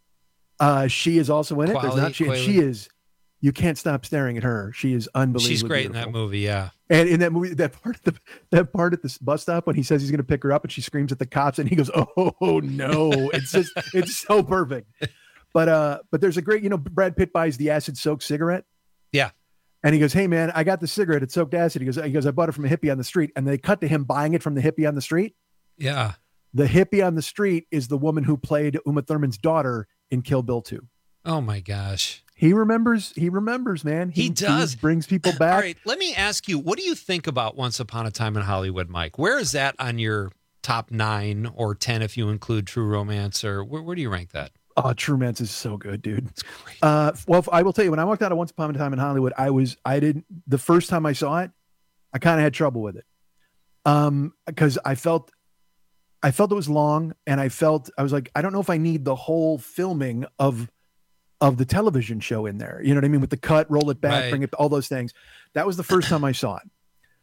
She is also in it. There's not she is. You can't stop staring at her. She is unbelievable. She's great beautiful. in that movie. Yeah. And in that movie, that part at the bus stop when he says he's going to pick her up and she screams at the cops and he goes, "Oh no!" It's so perfect. But there's a great, Brad Pitt buys the acid soaked cigarette. Yeah. And he goes, "Hey man, I got the cigarette. It's soaked acid." He goes, "I bought it from a hippie on the street." And they cut to him buying it from the hippie on the street. Yeah. The hippie on the street is the woman who played Uma Thurman's daughter in Kill Bill 2. Oh my gosh. He remembers, man. He does. He brings people back. All right, let me ask you, what do you think about Once Upon a Time in Hollywood, Mike? Where is that on your top 9 or 10 if you include True Romance, or where do you rank that? Oh, True Romance is so good, dude. It's great. Well, I will tell you, when I walked out of Once Upon a Time in Hollywood, the first time I saw it, I kind of had trouble with it. Because I felt it was long, and I was like, I don't know if I need the whole filming of the television show in there. You know what I mean? With the cut, roll it back, bring it, all those things. That was the first time I saw it.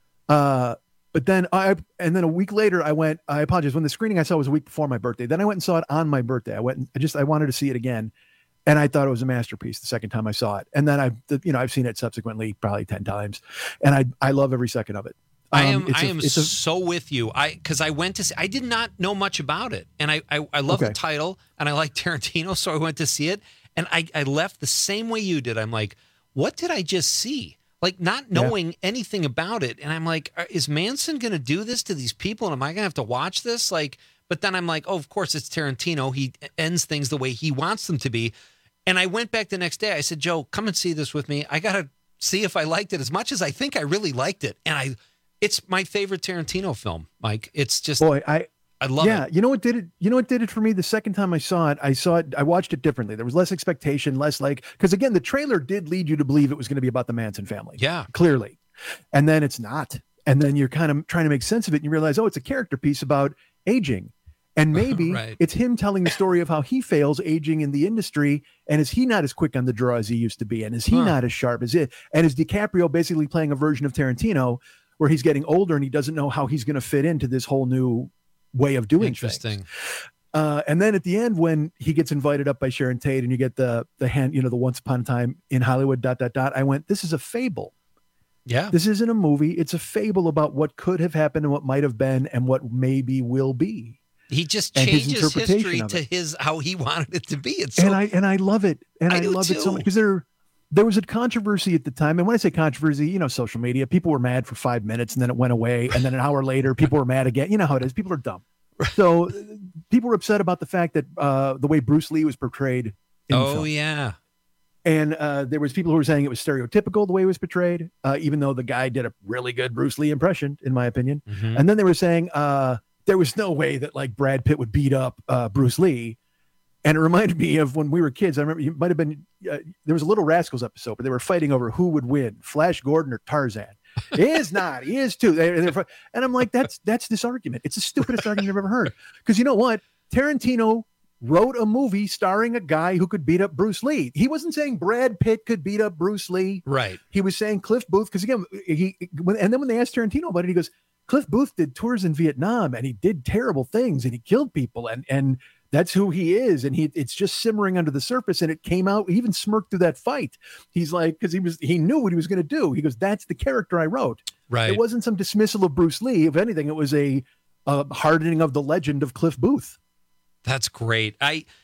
But then a week later I apologize. When the screening I saw was a week before my birthday. Then I went and saw it on my birthday. I wanted to see it again. And I thought it was a masterpiece the second time I saw it. And then I've seen it subsequently probably 10 times. And I love every second of it. I am so with you. Because I went to see, I did not know much about it. And I love the title and I like Tarantino. So I went to see it. And I left the same way you did. I'm like, what did I just see? Like not knowing anything about it. And I'm like, is Manson going to do this to these people? And am I going to have to watch this? But then I'm like, oh, of course it's Tarantino. He ends things the way he wants them to be. And I went back the next day. I said, Joe, come and see this with me. I got to see if I liked it as much as I think I really liked it. And it's my favorite Tarantino film, Mike. It's just, I love it. Yeah, you know what did it for me the second time I saw it? I watched it differently. There was less expectation, less because again, the trailer did lead you to believe it was going to be about the Manson family. Yeah. Clearly. And then it's not. And then you're kind of trying to make sense of it and you realize, oh, it's a character piece about aging. And maybe it's him telling the story of how he fails aging in the industry. And is he not as quick on the draw as he used to be? And is he not as sharp as it? And is DiCaprio basically playing a version of Tarantino where he's getting older and he doesn't know how he's going to fit into this whole new way of doing things. And then at the end, when he gets invited up by Sharon Tate and you get the hand, the Once Upon a Time in Hollywood, ... I went, this is a fable. Yeah. This isn't a movie. It's a fable about what could have happened and what might have been and what maybe will be. He just changes history to how he wanted it to be. It's so, and I love it. And I love it so much because there was a controversy at the time. And when I say controversy, social media, people were mad for 5 minutes and then it went away. And then an hour later, people were mad again. You know how it is. People are dumb. So people were upset about the fact that the way Bruce Lee was portrayed. In the film. Yeah. And there was people who were saying it was stereotypical the way it was portrayed, even though the guy did a really good Bruce Lee impression, in my opinion. Mm-hmm. And then they were saying there was no way that like Brad Pitt would beat up Bruce Lee. And it reminded me of when we were kids. I remember you might have been, there was a Little Rascals episode, but they were fighting over who would win, Flash Gordon or Tarzan. He is not, he is too. And I'm like, that's this argument. It's the stupidest argument I've ever heard. Because you know what? Tarantino wrote a movie starring a guy who could beat up Bruce Lee. He wasn't saying Brad Pitt could beat up Bruce Lee. Right. He was saying Cliff Booth. Because again, and then when they asked Tarantino about it, he goes, Cliff Booth did tours in Vietnam and he did terrible things and he killed people and that's who he is. And it's just simmering under the surface. And it came out, he even smirked through that fight. He's like, because he knew what he was going to do. He goes, that's the character I wrote. Right. It wasn't some dismissal of Bruce Lee. If anything, it was a hardening of the legend of Cliff Booth. That's great.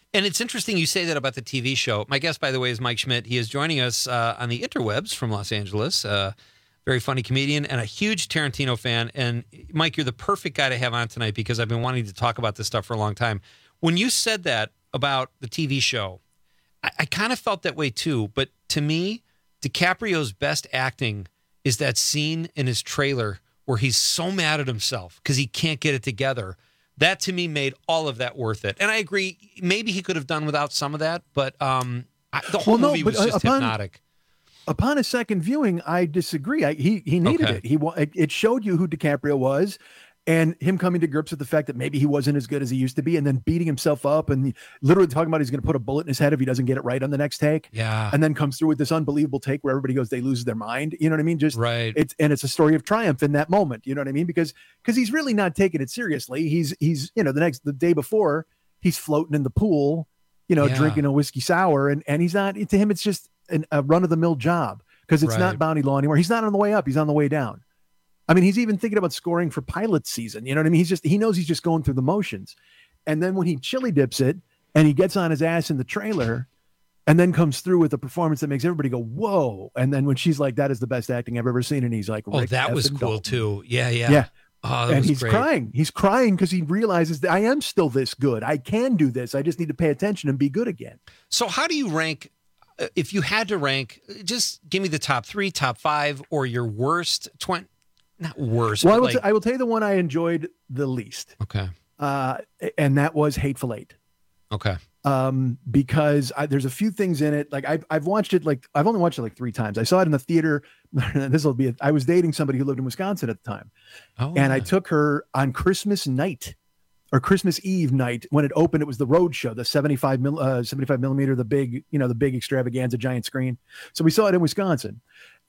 And it's interesting you say that about the TV show. My guest, by the way, is Mike Schmidt. He is joining us on the interwebs from Los Angeles. Very funny comedian and a huge Tarantino fan. And Mike, you're the perfect guy to have on tonight because I've been wanting to talk about this stuff for a long time. When you said that about the TV show, I kind of felt that way too. But to me, DiCaprio's best acting is that scene in his trailer where he's so mad at himself because he can't get it together. That to me made all of that worth it. And I agree, maybe he could have done without some of that, but the whole movie was just hypnotic. Upon a second viewing, I disagree. He needed it. It showed you who DiCaprio was, and him coming to grips with the fact that maybe he wasn't as good as he used to be, and then beating himself up and literally talking about he's going to put a bullet in his head if he doesn't get it right on the next take. Yeah, and then comes through with this unbelievable take where everybody goes, they lose their mind. You know what I mean? Just right. It's a story of triumph in that moment. You know what I mean? Because he's really not taking it seriously. He's the day before he's floating in the pool, drinking a whiskey sour, and he's not. To him, it's just a run-of-the-mill job because it's not Bounty Law anymore. He's not on the way up. He's on the way down. I mean, he's even thinking about scoring for pilot season. You know what I mean? He knows he's just going through the motions. And then when he chili dips it and he gets on his ass in the trailer and then comes through with a performance that makes everybody go, whoa. And then when she's like, that is the best acting I've ever seen. And he's like, oh, that was cool Dalton. Too. Yeah. Oh, and he's great. crying. He's crying because he realizes that I am still this good. I can do this. I just need to pay attention and be good again. So how do you rank, if you had to rank, just give me the top 3, top 5, or your worst 20? Not worse. Well, I will tell you the one I enjoyed the least. Okay. And that was Hateful Eight. Okay. Because there's a few things in it. Like I've watched it, I've only watched it 3 times. I saw it in the theater. I was dating somebody who lived in Wisconsin at the time. Oh, and I took her on Christmas night or Christmas Eve night when it opened. It was the Road Show, the 75 millimeter, the big extravaganza giant screen. So we saw it in Wisconsin,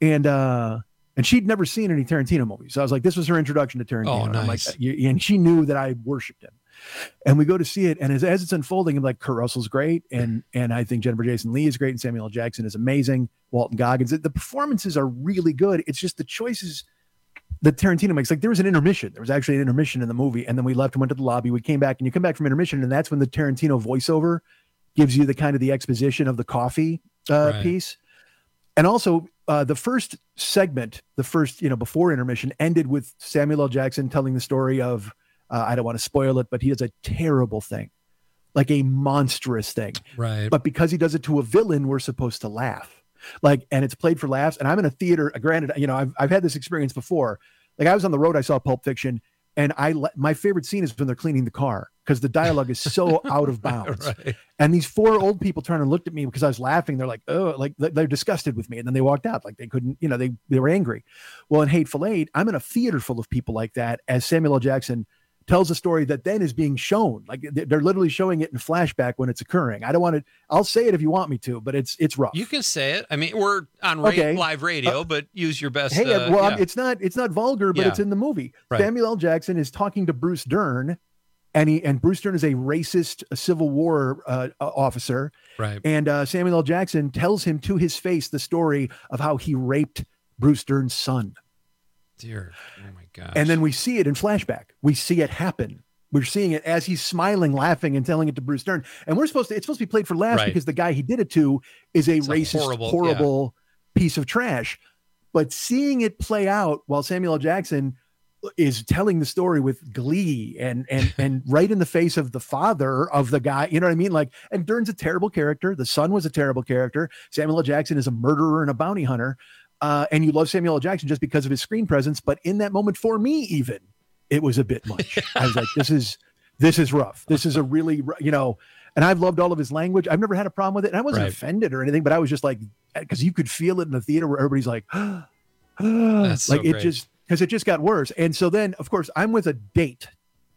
and she'd never seen any Tarantino movies. So I was like, this was her introduction to Tarantino. Oh, nice. I'm like, and she knew that I worshiped him. And we go to see it. And as it's unfolding, I'm like, Kurt Russell's great. And I think Jennifer Jason Leigh is great. And Samuel L. Jackson is amazing. Walton Goggins. The performances are really good. It's just the choices that Tarantino makes. Like there was an intermission. There was actually an intermission in the movie. And then we left and went to the lobby. We came back and you come back from intermission. And that's when the Tarantino voiceover gives you the exposition of the coffee piece. And also the first segment, before intermission ended with Samuel L. Jackson telling the story of, I don't want to spoil it, but he does a terrible thing, like a monstrous thing. Right. But because he does it to a villain, we're supposed to laugh. And it's played for laughs. And I'm in a theater, granted, I've had this experience before. Like I was on the road, I saw Pulp Fiction, and my favorite scene is when they're cleaning the car because the dialogue is so out of bounds. Right. And these 4 old people turned and looked at me because I was laughing. They're like, oh, like they're disgusted with me. And then they walked out like they couldn't, they were angry. Well, in Hateful Eight, I'm in a theater full of people like that as Samuel L. Jackson tells a story that then is being shown. Like they're literally showing it in flashback when it's occurring. I don't want to, I'll say it if you want me to, but it's rough. You can say it. I mean, we're on live radio, but use your best. Hey, it's not vulgar, but it's in the movie. Right. Samuel L. Jackson is talking to Bruce Dern, and Bruce Dern is a racist Civil War officer. Right. And Samuel L. Jackson tells him to his face the story of how he raped Bruce Dern's son. Dear, oh my gosh. And then we see it in flashback. We see it happen. We're seeing it as he's smiling, laughing, and telling it to Bruce Dern. And it's supposed to be played for laughs because the guy he did it to is a racist, horrible piece of trash. But seeing it play out while Samuel L. Jackson is telling the story with glee and right in the face of the father of the guy, you know what I mean? And Dern's a terrible character. The son was a terrible character. Samuel L. Jackson is a murderer and a bounty hunter. And you love Samuel L. Jackson just because of his screen presence. But in that moment, for me, even, it was a bit much. I was like, this is rough. This is a really, and I've loved all of his language. I've never had a problem with it. And I wasn't offended or anything, but I was just like, because you could feel it in the theater where everybody's like, That's so it great. because it just got worse. And so then, of course, I'm with a date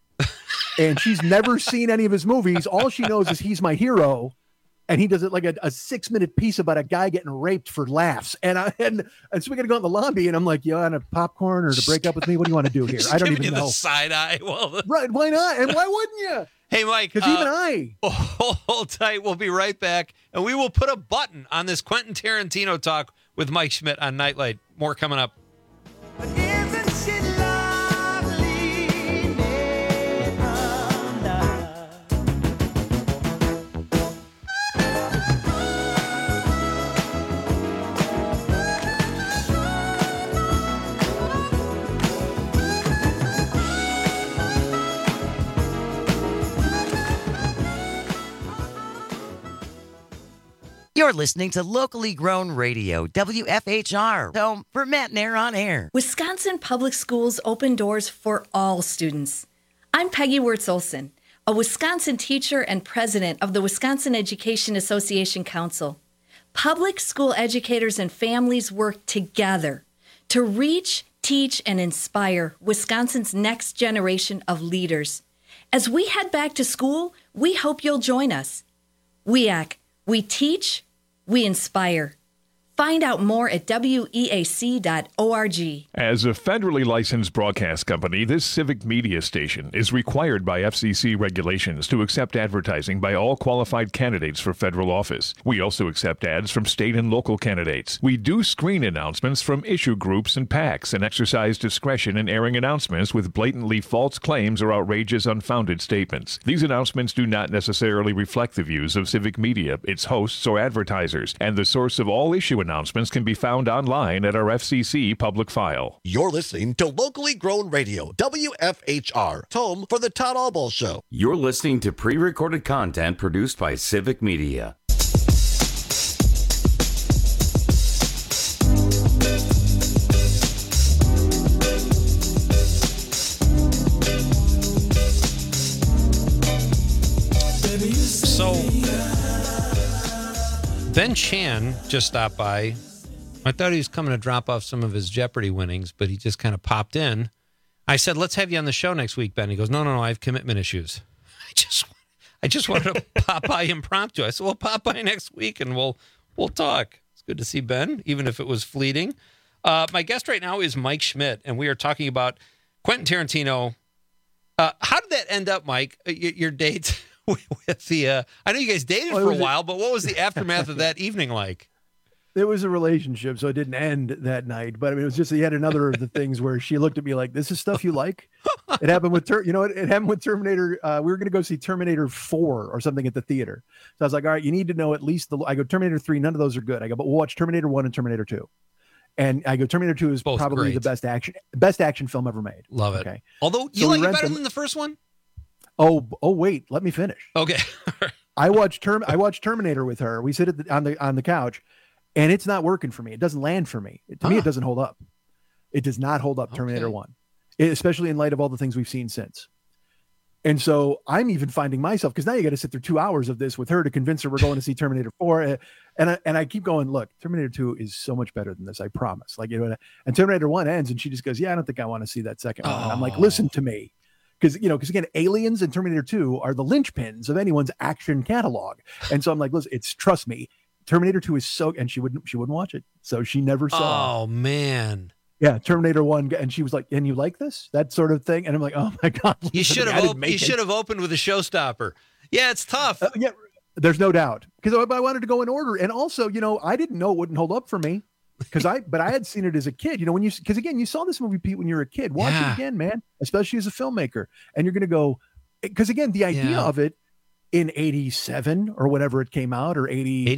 and she's never seen any of his movies. All she knows is he's my hero. And he does it like a 6-minute piece about a guy getting raped for laughs. And so we got to go in the lobby and I'm like, you want a popcorn or to break up with me? What do you want to do here? I don't even know. The side eye. Well, right. Why not? And why wouldn't you? Hey, Mike. Because even I. Hold tight. We'll be right back. And we will put a button on this Quentin Tarantino talk with Mike Schmidt on Nightlight. More coming up. You're listening to locally grown radio, WFHR, home for Matt Nair on Air. Wisconsin Public Schools open doors for all students. I'm Peggy Wirtz-Olson, a Wisconsin teacher and president of the Wisconsin Education Association Council. Public school educators and families work together to reach, teach, and inspire Wisconsin's next generation of leaders. As we head back to school, we hope you'll join us. WEAC, we teach, we inspire. Find out more at weac.org. As a federally licensed broadcast company, this civic media station is required by FCC regulations to accept advertising by all qualified candidates for federal office. We also accept ads from state and local candidates. We do screen announcements from issue groups and PACs and exercise discretion in airing announcements with blatantly false claims or outrageous, unfounded statements. These announcements do not necessarily reflect the views of civic media, its hosts, or advertisers, and the source of all issue announcements can be found online at our FCC public file. You're listening to locally grown radio, WFHR, home for the Todd Albaugh Show. You're listening to pre-recorded content produced by Civic Media. So, Ben Chan just stopped by. I thought he was coming to drop off some of his Jeopardy winnings, but he just kind of popped in. I said, let's have you on the show next week, Ben. He goes, no, I have commitment issues. I just wanted to pop by impromptu. I said, well, pop by next week and we'll talk. It's good to see Ben, even if it was fleeting. My guest right now is Mike Schmidt, and we are talking about Quentin Tarantino. How did that end up, Mike, your date with the... I know you guys dated for a while, but what was the aftermath of that evening like? It was a relationship, so it didn't end that night. But I mean, it was just yet another of the things where she looked at me like, "This is stuff you like." It happened with it happened with Terminator. We were going to go see Terminator 4 or something at the theater. So I was like, "All right, you need to know at least the." I go, Terminator 3, none of those are good. I go, but we'll watch Terminator 1 and Terminator 2. And I go, Terminator 2 is both probably great. The best action film ever made. Love it. Okay. Although you like it better than the first one. Oh, wait, let me finish. Okay. I watched Terminator with her. We sit on the couch. And it's not working for me. It doesn't land for me. To me, it doesn't hold up. It does not hold up. Terminator 1, especially in light of all the things we've seen since. And so I'm even finding myself, because now you got to sit through 2 hours of this with her to convince her we're going to see Terminator 4. And I keep going, look, Terminator 2 is so much better than this. I promise. And Terminator 1 ends and she just goes, yeah, I don't think I want to see that second one. And I'm like, listen to me. Because again, Aliens and Terminator 2 are the linchpins of anyone's action catalog. And so I'm like, listen, trust me. Terminator 2 is and she wouldn't watch it. So she never saw. Oh, man. Yeah, Terminator 1. And she was like, and you like this? That sort of thing. And I'm like, oh my God. You should have opened with a showstopper. Yeah, it's tough. Yeah, there's no doubt. Because I wanted to go in order. And also, I didn't know it wouldn't hold up for me. But I had seen it as a kid, because again, you saw this movie, Pete, when you were a kid. Watch it again, man, especially as a filmmaker. And you're going to go, because again, the idea of it, in 87 or whatever it came out, or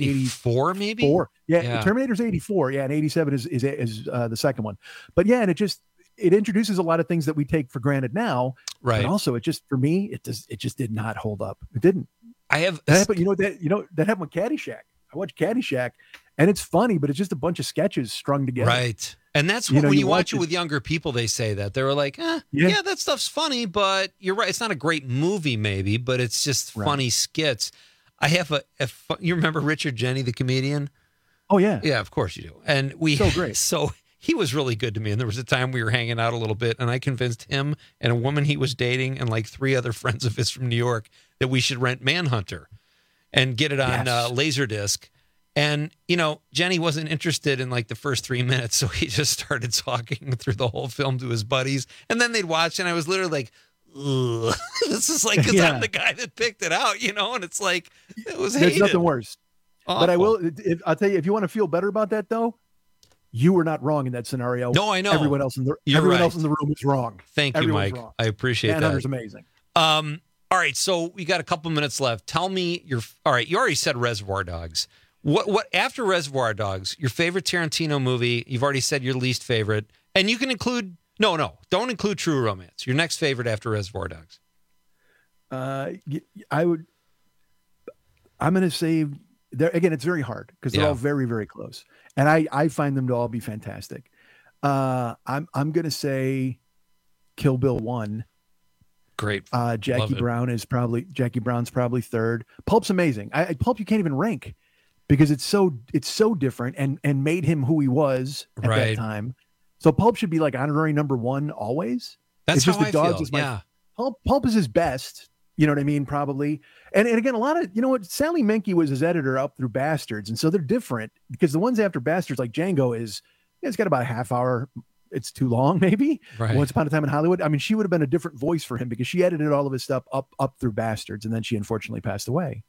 84 maybe? 4. Yeah, Terminator's 84. Yeah, and 87 is the second one. But yeah, and it introduces a lot of things that we take for granted now. Right. But also, for me, it just did not hold up. It didn't. That happened with Caddyshack. I watched Caddyshack, and it's funny, but it's just a bunch of sketches strung together. Right. And that's what, when you watch it with younger people, they say that. They were like, yeah, that stuff's funny, but you're right. It's not a great movie, maybe, but it's just funny skits. I have you remember Richard Jenny, the comedian? Oh, yeah. Yeah, of course you do. And so great. So he was really good to me. And there was a time we were hanging out a little bit, and I convinced him and a woman he was dating and like 3 other friends of his from New York that we should rent Manhunter and get it on Laserdisc. And, Jenny wasn't interested in like the first 3 minutes. So he just started talking through the whole film to his buddies. And then they'd watch. And I was literally like, ugh. This is like, because I'm the guy that picked it out, and it's like, it was hated. There's nothing worse. Awful. But I'll tell you, if you want to feel better about that, though, you were not wrong in that scenario. No, I know. Everyone else in the room is wrong. Thank you, Mike. Wrong. I appreciate that. Manhunter's amazing. All right. So we got a couple minutes left. Tell me all right. You already said Reservoir Dogs. What after Reservoir Dogs, your favorite Tarantino movie? You've already said your least favorite, and you can include don't include True Romance. Your next favorite after Reservoir Dogs. I'm going to say again, it's very hard because they're all very, very close. And I find them to all be fantastic. I'm going to say Kill Bill 1. Great. Jackie Brown's probably third. Pulp's amazing. Pulp you can't even rank because it's so different and made him who he was at that time. So Pulp should be like honorary number 1 always. That's how I feel. Yeah. Pulp is his best. You know what I mean? Probably. And again, a lot of, you know what, Sally Menke was his editor up through Bastards. And so they're different because the ones after Bastards, like Django it's got about a half hour. It's too long, maybe. Right. Once Upon a Time in Hollywood. I mean, she would have been a different voice for him because she edited all of his stuff up through Bastards. And then she unfortunately passed away.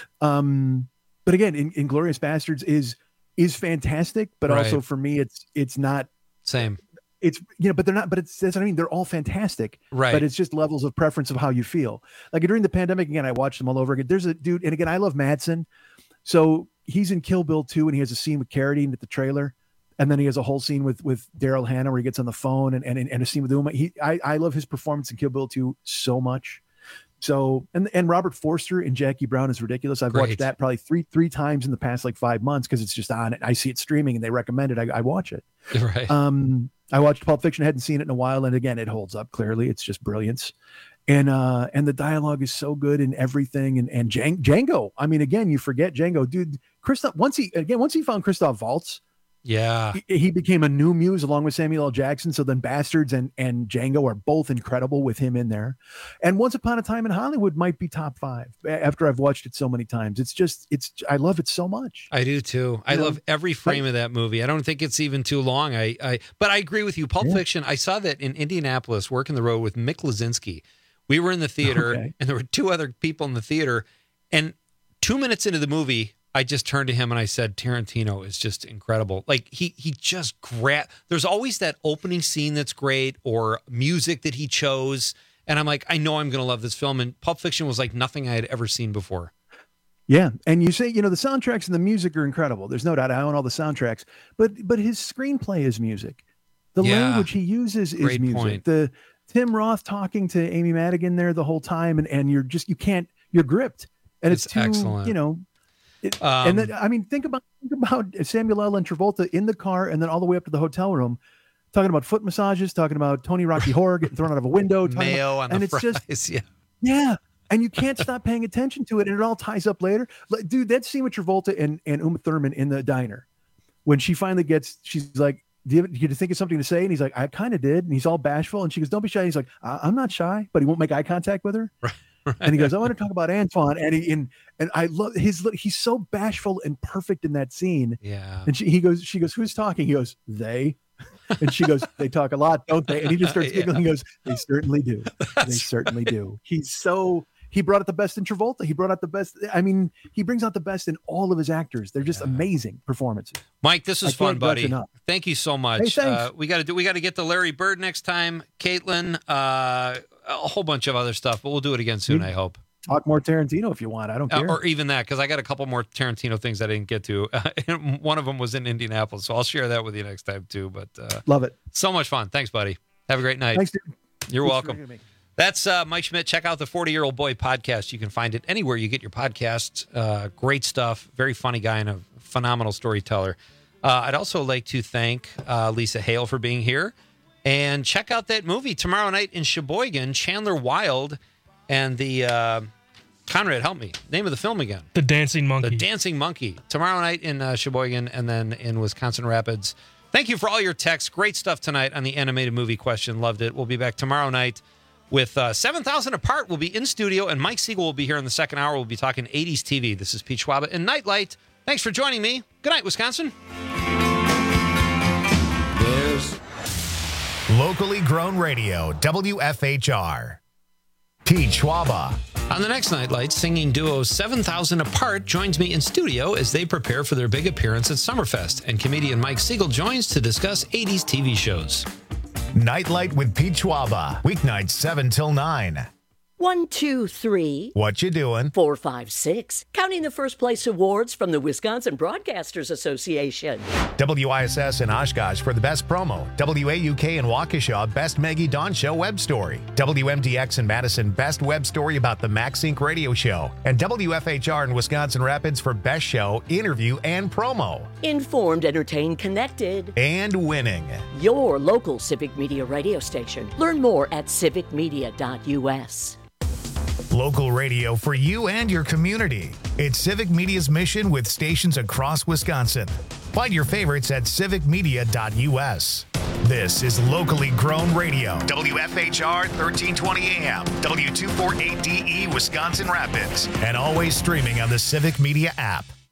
But again, Inglourious Bastards is fantastic, but also for me, it's not same. It's, but they're not, but that's what I mean. They're all fantastic, right? But it's just levels of preference of how you feel. Like during the pandemic, again, I watched them all over again. There's a dude, and again, I love Madsen. So he's in Kill Bill 2 and he has a scene with Carradine at the trailer. And then he has a whole scene with Daryl Hannah where he gets on the phone and a scene with Uma. I love his performance in Kill Bill 2 so much. So, and Robert Forster and Jackie Brown is ridiculous. I've watched that probably three times in the past like 5 months because it's just on it. I see it streaming and they recommend it. I watch it. Right. I watched Pulp Fiction. I hadn't seen it in a while. And again, it holds up clearly. It's just brilliance. And the dialogue is so good in everything. And Django. I mean, again, you forget Django, dude. Once he found Christoph Waltz, he became a new muse along with Samuel L. Jackson. So then Bastards and Django are both incredible with him in there. And Once Upon a Time in Hollywood might be top 5 after I've watched it so many times. I love it so much. I do too. I love every frame of that movie. I don't think it's even too long. But I agree with you. Pulp Fiction, I saw that in Indianapolis, working the road with Mick Lazinski. We were in the theater and there were 2 other people in the theater. And 2 minutes into the movie, I just turned to him and I said, Tarantino is just incredible. Like he just there's always that opening scene that's great or music that he chose. And I'm like, I know I'm going to love this film. And Pulp Fiction was like nothing I had ever seen before. Yeah. And you say, the soundtracks and the music are incredible. There's no doubt I own all the soundtracks, but his screenplay is music. The language he uses is music. Point. The Tim Roth talking to Amy Madigan there the whole time. And you're gripped. And it's too, excellent. And then, I mean, think about Samuel L. and Travolta in the car and then all the way up to the hotel room, talking about foot massages, talking about Tony Rocky Horror getting thrown out of a window, mayo on the fries. Yeah. And you can't stop paying attention to it. And it all ties up later. Like, dude, that scene with Travolta and Uma Thurman in the diner, when she finally she's like, do you think of something to say? And he's like, I kind of did. And he's all bashful. And she goes, don't be shy. And he's like, I'm not shy, but he won't make eye contact with her. Right. And he goes, I want to talk about Antoine. And I love he's so bashful and perfect in that scene. Yeah. And she goes, who's talking? He goes, they. And she goes, they talk a lot, don't they? And he just starts giggling. He goes, they certainly do. They certainly do. He brought out the best in Travolta. He brought out the best. I mean, he brings out the best in all of his actors. They're just amazing performances. Mike, this is fun, buddy. Thank you so much. Hey, thanks. We got to get to Larry Bird next time. Caitlin, a whole bunch of other stuff, but we'll do it again soon, I hope. Talk more Tarantino if you want. I don't care. Or even that, because I got a couple more Tarantino things I didn't get to. One of them was in Indianapolis, so I'll share that with you next time too. But love it. So much fun. Thanks, buddy. Have a great night. Thanks, dude. You're welcome. That's Mike Schmidt. Check out the 40-Year-Old Boy podcast. You can find it anywhere you get your podcasts. Great stuff. Very funny guy and a phenomenal storyteller. I'd also like to thank Lisa Hale for being here. And check out that movie tomorrow night in Sheboygan, Chandler Wild and the Conrad, help me. Name of the film again. The Dancing Monkey. The Dancing Monkey. Tomorrow night in Sheboygan and then in Wisconsin Rapids. Thank you for all your texts. Great stuff tonight on the animated movie question. Loved it. We'll be back tomorrow night with 7,000 Apart. We'll be in studio, and Mike Siegel will be here in the second hour. We'll be talking 80s TV. This is Pete Schwaba in Nightlight. Thanks for joining me. Good night, Wisconsin. Locally grown radio, WFHR. Pete Schwaba. On the next Nightlight, singing duo 7,000 Apart joins me in studio as they prepare for their big appearance at Summerfest, and comedian Mike Siegel joins to discuss 80s TV shows. Nightlight with Pete Schwaba, weeknights 7 till 9. 1, 2, 3. What you doing? 4, 5, 6. Counting the first place awards from the Wisconsin Broadcasters Association. WISS in Oshkosh for the best promo. WAUK in Waukesha, best Maggie Dawn Show web story. WMDX in Madison, best web story about the MaxSync radio show. And WFHR in Wisconsin Rapids for best show, interview, and promo. Informed, entertained, connected. And winning. Your local Civic Media radio station. Learn more at civicmedia.us. Local radio for you and your community. It's Civic Media's mission with stations across Wisconsin. Find your favorites at civicmedia.us. This is locally grown radio. WFHR 1320 AM, W248DE Wisconsin Rapids, and always streaming on the Civic Media app.